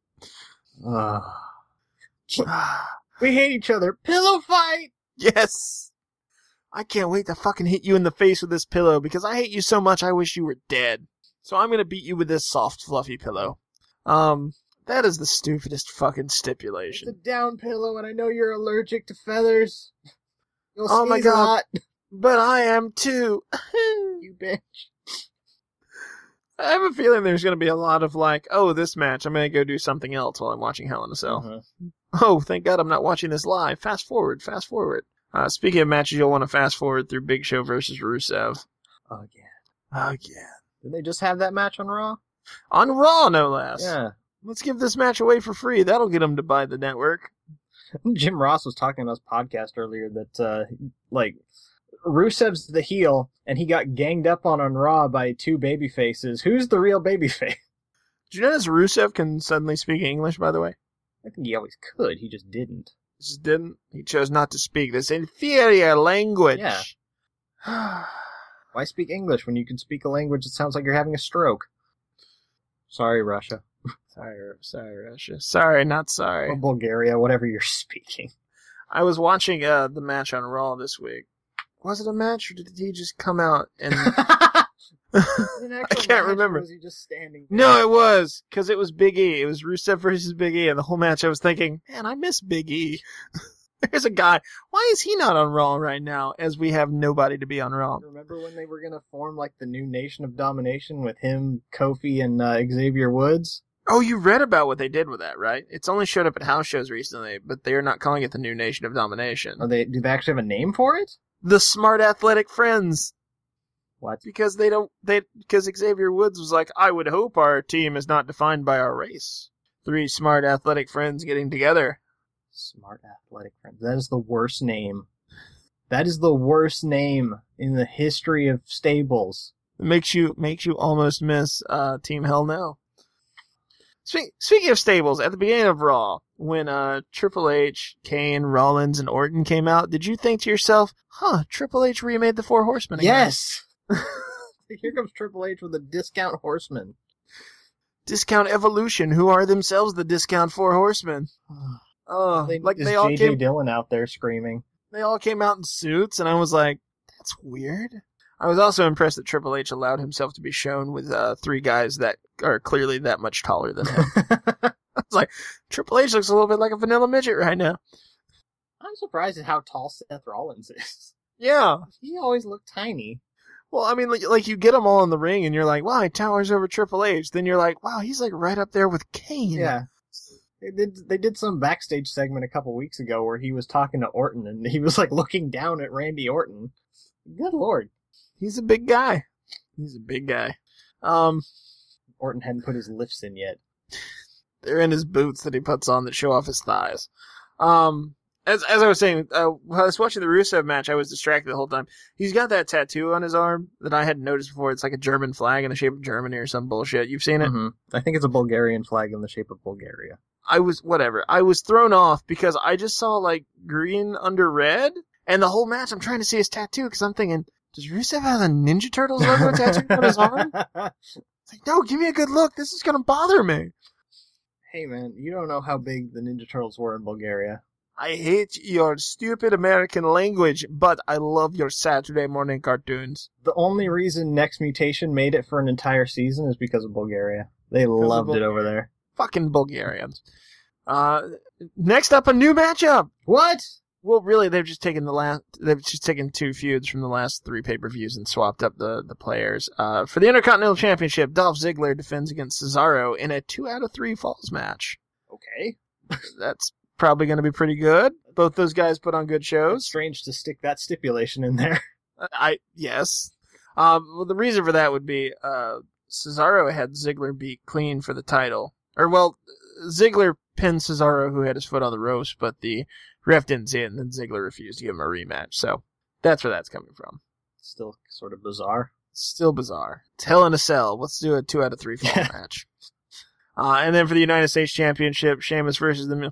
We hate each other. Pillow fight! Yes! I can't wait to fucking hit you in the face with this pillow, because I hate you so much I wish you were dead. So I'm gonna beat you with this soft, fluffy pillow. That is the stupidest fucking It's stipulation. a down pillow, and I know you're allergic to feathers. You'll Oh my sneeze a God. lot, But I am too. you bitch. I have a feeling there's gonna be a lot of like, oh, this match, I'm gonna go do something else while I'm watching Hell in a Cell. Uh-huh. Oh, thank God I'm not watching this live. Fast forward. Speaking of matches you'll want to fast forward through, Big Show versus Rusev. Again. Again. Did they just have that match on Raw? On Raw, no less. Yeah. Let's give this match away for free. That'll get them to buy the network. Jim Ross was talking on his podcast earlier that, Rusev's the heel, and he got ganged up on Raw by two baby faces. Who's the real babyface? Did you notice Rusev can suddenly speak English, by the way? I think he always could, he just didn't. He just didn't. He chose not to speak this inferior language. Yeah. Why speak English when you can speak a language that sounds like you're having a stroke? Sorry, Russia. Sorry, Russia. Sorry, not sorry. Or Bulgaria, whatever you're speaking. I was watching the match on Raw this week. Was it a match, or did he just come out and... I can't remember. Or was he just standing there? No, it was, because it was Big E. It was Rusev versus Big E, and the whole match I was thinking, man, I miss Big E. There's a guy. Why is he not on Raw right now, as we have nobody to be on Raw? Remember when they were going to form, like, the new Nation of Domination with him, Kofi, and Xavier Woods? Oh, you read about what they did with that, right? It's only showed up at house shows recently, but they are not calling it the new Nation of Domination. Do they actually have a name for it? The Smart Athletic Friends. What? Because because Xavier Woods was like, I would hope our team is not defined by our race. 3 smart athletic friends getting together. Smart Athletic Friends. That is the worst name. That is the worst name in the history of stables. It makes you almost miss Team Hell No. Speaking of stables, at the beginning of Raw, when Triple H, Kane, Rollins, and Orton came out, did you think to yourself, Triple H remade the 4 Horsemen again? Yes! Here comes Triple H with a discount horseman. Discount Evolution, who are themselves the discount 4 Horsemen. Is they all J.J. came. Dillon out there screaming. They all came out in suits, and I was like, that's weird. I was also impressed that Triple H allowed himself to be shown with 3 guys that are clearly that much taller than him. I was like, Triple H looks a little bit like a vanilla midget right now. I'm surprised at how tall Seth Rollins is. Yeah. He always looked tiny. Well, I mean, like you get them all in the ring, and you're like, wow, he towers over Triple H. Then you're like, wow, he's like right up there with Kane. Yeah. They did some backstage segment a couple weeks ago where he was talking to Orton, and he was like looking down at Randy Orton. Good lord. He's a big guy. Orton hadn't put his lifts in yet. They're in his boots that he puts on that show off his thighs. As I was saying, when I was watching the Rusev match, I was distracted the whole time. He's got that tattoo on his arm that I hadn't noticed before. It's like a German flag in the shape of Germany or some bullshit. You've seen it? Mm-hmm. I think it's a Bulgarian flag in the shape of Bulgaria. I was thrown off because I just saw like green under red, and the whole match I'm trying to see his tattoo because I'm thinking, does Rusev have the Ninja Turtles logo tattooed on his arm? It's like, no, give me a good look. This is gonna bother me. Hey man, you don't know how big the Ninja Turtles were in Bulgaria. I hate your stupid American language, but I love your Saturday morning cartoons. The only reason Next Mutation made it for an entire season is because of Bulgaria. They loved it over there. Fucking Bulgarians. Next up, a new matchup. What? Well, really, they've just taken two feuds from the last 3 pay-per-views and swapped up the players. For the Intercontinental Championship, Dolph Ziggler defends against Cesaro in a 2 out of 3 falls match. Okay. That's probably going to be pretty good. Both those guys put on good It's shows. strange to stick that stipulation in there. Yes. Well, the reason for that would be Cesaro had Ziggler beat clean for the title. Ziggler pinned Cesaro, who had his foot on the ropes, but the ref didn't see it, and then Ziggler refused to give him a rematch. So that's where that's coming from. Still sort of bizarre. Still bizarre. It's Hell in a Cell. Let's do a 2 out of 3 fall match. And then for the United States Championship, Sheamus versus the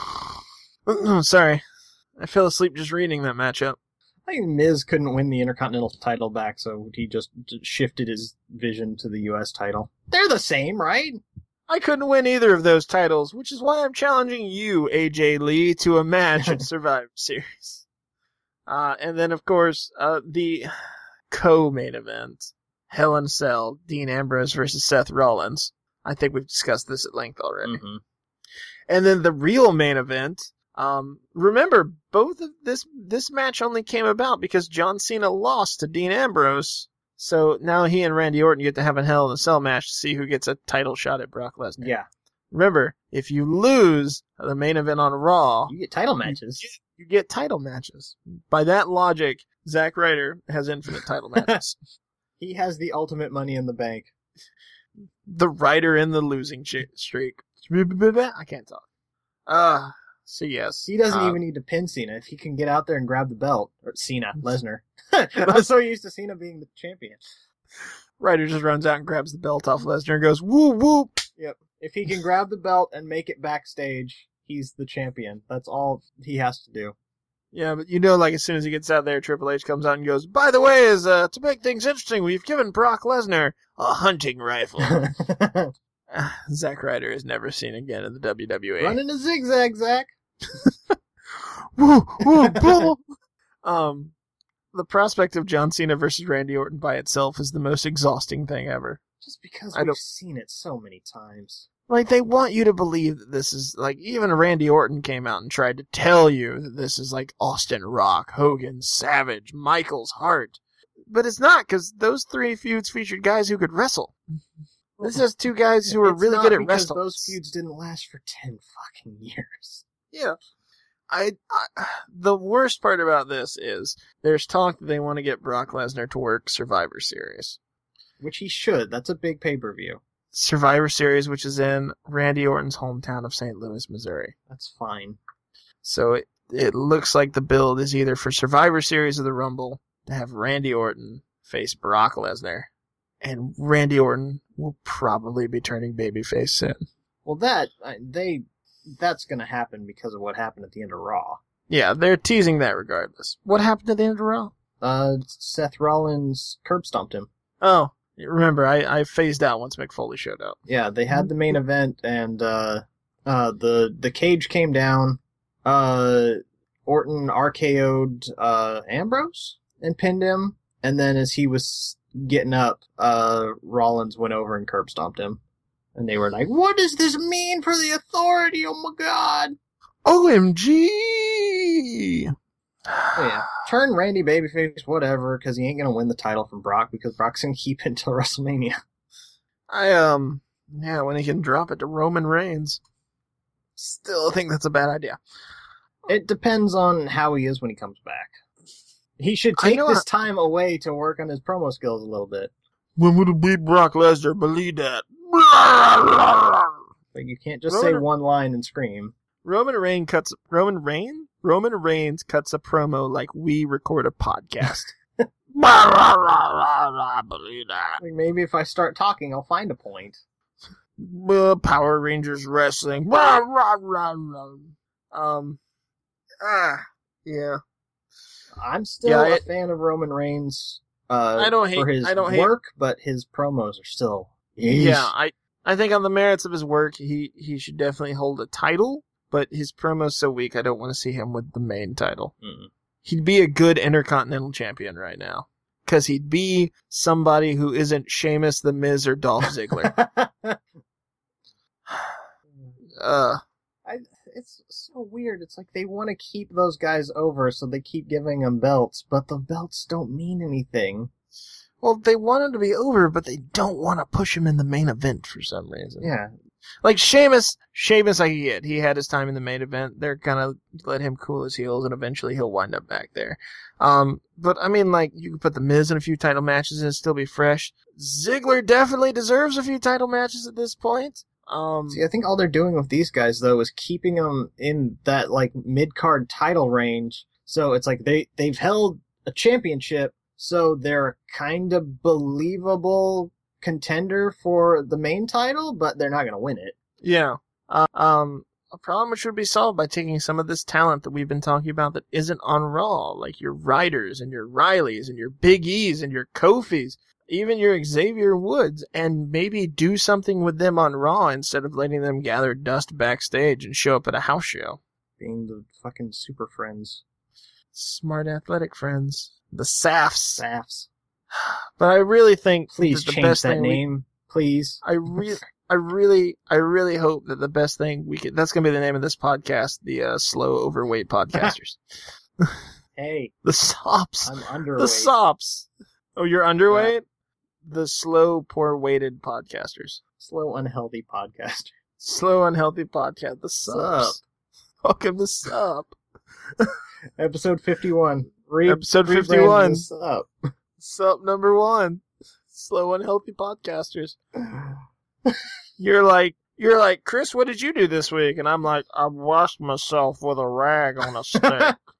Miz. Sorry. I fell asleep just reading that matchup. I think Miz couldn't win the Intercontinental title back, so he just shifted his vision to the U.S. title. They're the same, right? I couldn't win either of those titles, which is why I'm challenging you, AJ Lee, to a match at Survivor Series. And then, of course, the co-main event, Hell in a Cell, Dean Ambrose versus Seth Rollins. I think we've discussed this at length already. Mm-hmm. And then the real main event, remember, both of this match only came about because John Cena lost to Dean Ambrose. So now he and Randy Orton get to have a Hell in a Cell match to see who gets a title shot at Brock Lesnar. Yeah. Remember, if you lose the main event on Raw, You get title matches. you get title matches. By that logic, Zack Ryder has infinite title matches. He has the ultimate Money in the Bank. The Ryder in the losing streak. I can't talk. So yes. He doesn't even need to pin Cena if he can get out there and grab the belt. Or Cena, Lesnar. I'm so used to Cena being the champion. Ryder just runs out and grabs the belt off Lesnar and goes, woo, woo. Yep. If he can grab the belt and make it backstage, he's the champion. That's all he has to do. Yeah, but like as soon as he gets out there, Triple H comes out and goes, by the way, to make things interesting, we've given Brock Lesnar a hunting rifle. Zack Ryder is never seen again in the WWE. Running a zigzag, Zach. Woo, woo, boom. The prospect of John Cena versus Randy Orton by itself is the most exhausting thing ever. Just because we've seen it so many times. Like, they want you to believe that this is, like, even Randy Orton came out and tried to tell you that this is like Austin Rock, Hogan, Savage, Michaels, Hart. But it's not, because those 3 feuds featured guys who could wrestle. This has 2 guys who are really good at wrestling. Those feuds didn't last for 10 fucking years. Yeah. The worst part about this is there's talk that they want to get Brock Lesnar to work Survivor Series. Which he should. That's a big pay-per-view. Survivor Series, which is in Randy Orton's hometown of St. Louis, Missouri. That's fine. So it looks like the build is either for Survivor Series or the Rumble to have Randy Orton face Brock Lesnar. And Randy Orton will probably be turning babyface soon. Well, that's going to happen because of what happened at the end of Raw. Yeah, they're teasing that regardless. What happened at the end of Raw? Seth Rollins curb stomped him. Oh, remember, I phased out once Mick Foley showed up. Yeah, they had the main event, and the cage came down. Orton RKO'd Ambrose and pinned him, and then as he was getting up, Rollins went over and curb stomped him. And they were like, what does this mean for the Authority? Oh my god! OMG! Oh, yeah. Turn Randy babyface, whatever, because he ain't gonna win the title from Brock, because Brock's gonna keep it until WrestleMania. When he can drop it to Roman Reigns. Still think that's a bad idea. It depends on how he is when he comes back. He should take this time away to work on his promo skills a little bit. When would it beat Brock Lesnar? Believe that. But you can't just say one line and scream. Roman Reigns cuts a promo like we record a podcast. Believe that. Like maybe if I start talking, I'll find a point. Power Rangers wrestling. Yeah. I'm still a fan of Roman Reigns. I don't hate his work, but his promos are still. Yeah, I think on the merits of his work, he should definitely hold a title, but his promo's so weak, I don't want to see him with the main title. Mm-mm. He'd be a good Intercontinental Champion right now, because he'd be somebody who isn't Sheamus, The Miz, or Dolph Ziggler. It's so weird. It's like they want to keep those guys over, so they keep giving them belts, but the belts don't mean anything. Well, they want him to be over, but they don't want to push him in the main event for some reason. Yeah. Like Sheamus I get. He had his time in the main event. They're gonna let him cool his heels, and eventually he'll wind up back there. But I mean, like, you could put The Miz in a few title matches and still be fresh. Ziggler definitely deserves a few title matches at this point. See, I think all they're doing with these guys, though, is keeping them in that, like, mid-card title range. So it's like they've held a championship, so they're kind of believable contender for the main title, but they're not going to win it. Yeah. A problem which would be solved by taking some of this talent that we've been talking about that isn't on Raw, like your Ryders and your Rileys and your Big E's and your Kofis, even your Xavier Woods, and maybe do something with them on Raw instead of letting them gather dust backstage and show up at a house show. Being the fucking super friends. Smart athletic friends. The Safs. Safs. But I really think Please that the change best that thing name. Please. I really hope that the best thing that's going to be the name of this podcast, the Slow Overweight Podcasters. Hey. The Sops. I'm underweight. The Sops. Oh, you're underweight? The Slow Poor Weighted Podcasters. Slow Unhealthy Podcast. Slow Unhealthy Podcast. The Sops. Welcome to Sup. Episode 51. Episode 51. Sup. Sup number 1. Slow Unhealthy Podcasters. You're like, Chris, what did you do this week? And I'm like, I washed myself with a rag on a stick.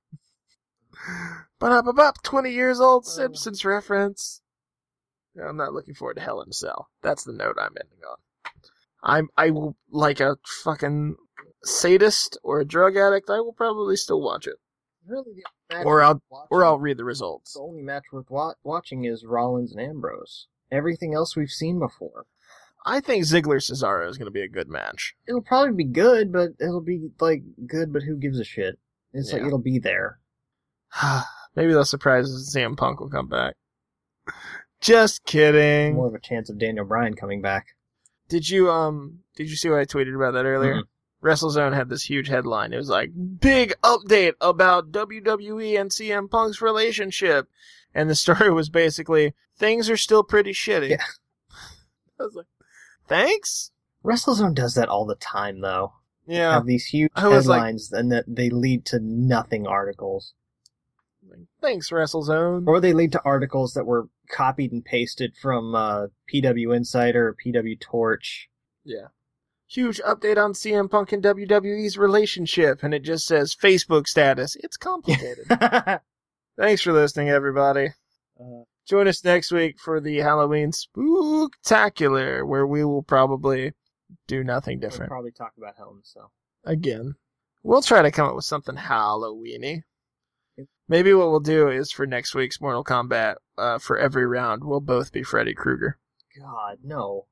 But I'm about 20 years old, Simpsons reference. I'm not looking forward to Hell in a Cell. That's the note I'm ending on. I will, like a fucking sadist or a drug addict, I will probably still watch it. Really, the Or I'll read the results. The only match worth watching is Rollins and Ambrose. Everything else we've seen before. I think Ziggler-Cesaro is going to be a good match. It'll probably be good, but it'll be, like, good, but who gives a shit? It's like, it'll be there. Maybe they'll surprise us and CM Punk will come back. Just kidding. More of a chance of Daniel Bryan coming back. Did you see what I tweeted about that earlier? Mm-hmm. WrestleZone had this huge headline. It was like, big update about WWE and CM Punk's relationship. And the story was basically, things are still pretty shitty. Yeah. I was like, thanks? WrestleZone does that all the time, though. Yeah. Have these huge headlines, and that they lead to nothing articles. Thanks, WrestleZone. Or they lead to articles that were copied and pasted from PW Insider or PW Torch. Yeah. Huge update on CM Punk and WWE's relationship, and it just says Facebook status. It's complicated. Thanks for listening, everybody. Join us next week for the Halloween Spooktacular, where we will probably do nothing different. We'll probably talk about Hell in a Cell. Again. We'll try to come up with something Halloween-y. Maybe what we'll do is for next week's Mortal Kombat, for every round, we'll both be Freddy Krueger. God, no.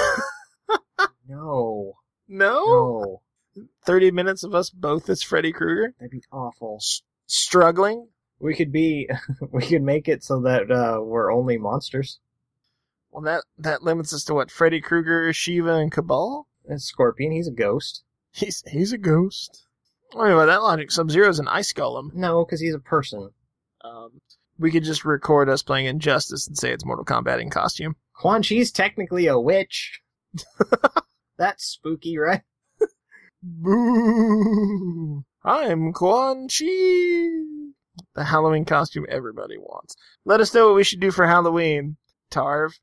No. No? No. 30 minutes of us both as Freddy Krueger? That'd be awful. Struggling? We could make it so that we're only monsters. Well, that limits us to what? Freddy Krueger, Shiva, and Cabal? And Scorpion, he's a ghost. He's a ghost. Anyway, that logic, Sub-Zero's an ice golem. No, because he's a person. We could just record us playing Injustice and say it's Mortal Kombat in costume. Quan Chi's technically a witch. That's spooky, right? Boo! I'm Quan Chi! The Halloween costume everybody wants. Let us know what we should do for Halloween. Tarv,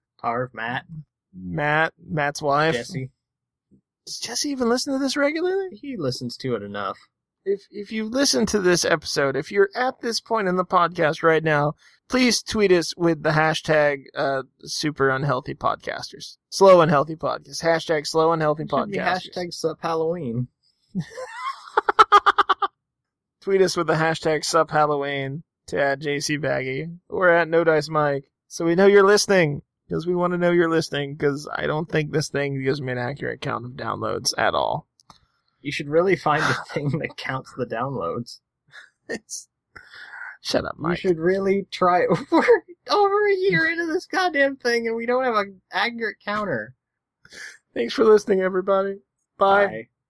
Matt's wife. Jesse. Does Jesse even listen to this regularly? He listens to it enough. If you listen to this episode, if you're at this point in the podcast right now, please tweet us with the hashtag super unhealthy podcasters. Slow unhealthy podcast. Hashtag slow unhealthy podcasters. Hashtag sup Halloween. Tweet us with the hashtag sup Halloween to at JC Baggy or at No Dice Mike so we know you're listening. Because we want to know you're listening, because I don't think this thing gives me an accurate count of downloads at all. You should really find a thing that counts the downloads. Shut up, Mike. You should really try. We're over a year into this goddamn thing, and we don't have an accurate counter. Thanks for listening, everybody. Bye. Bye.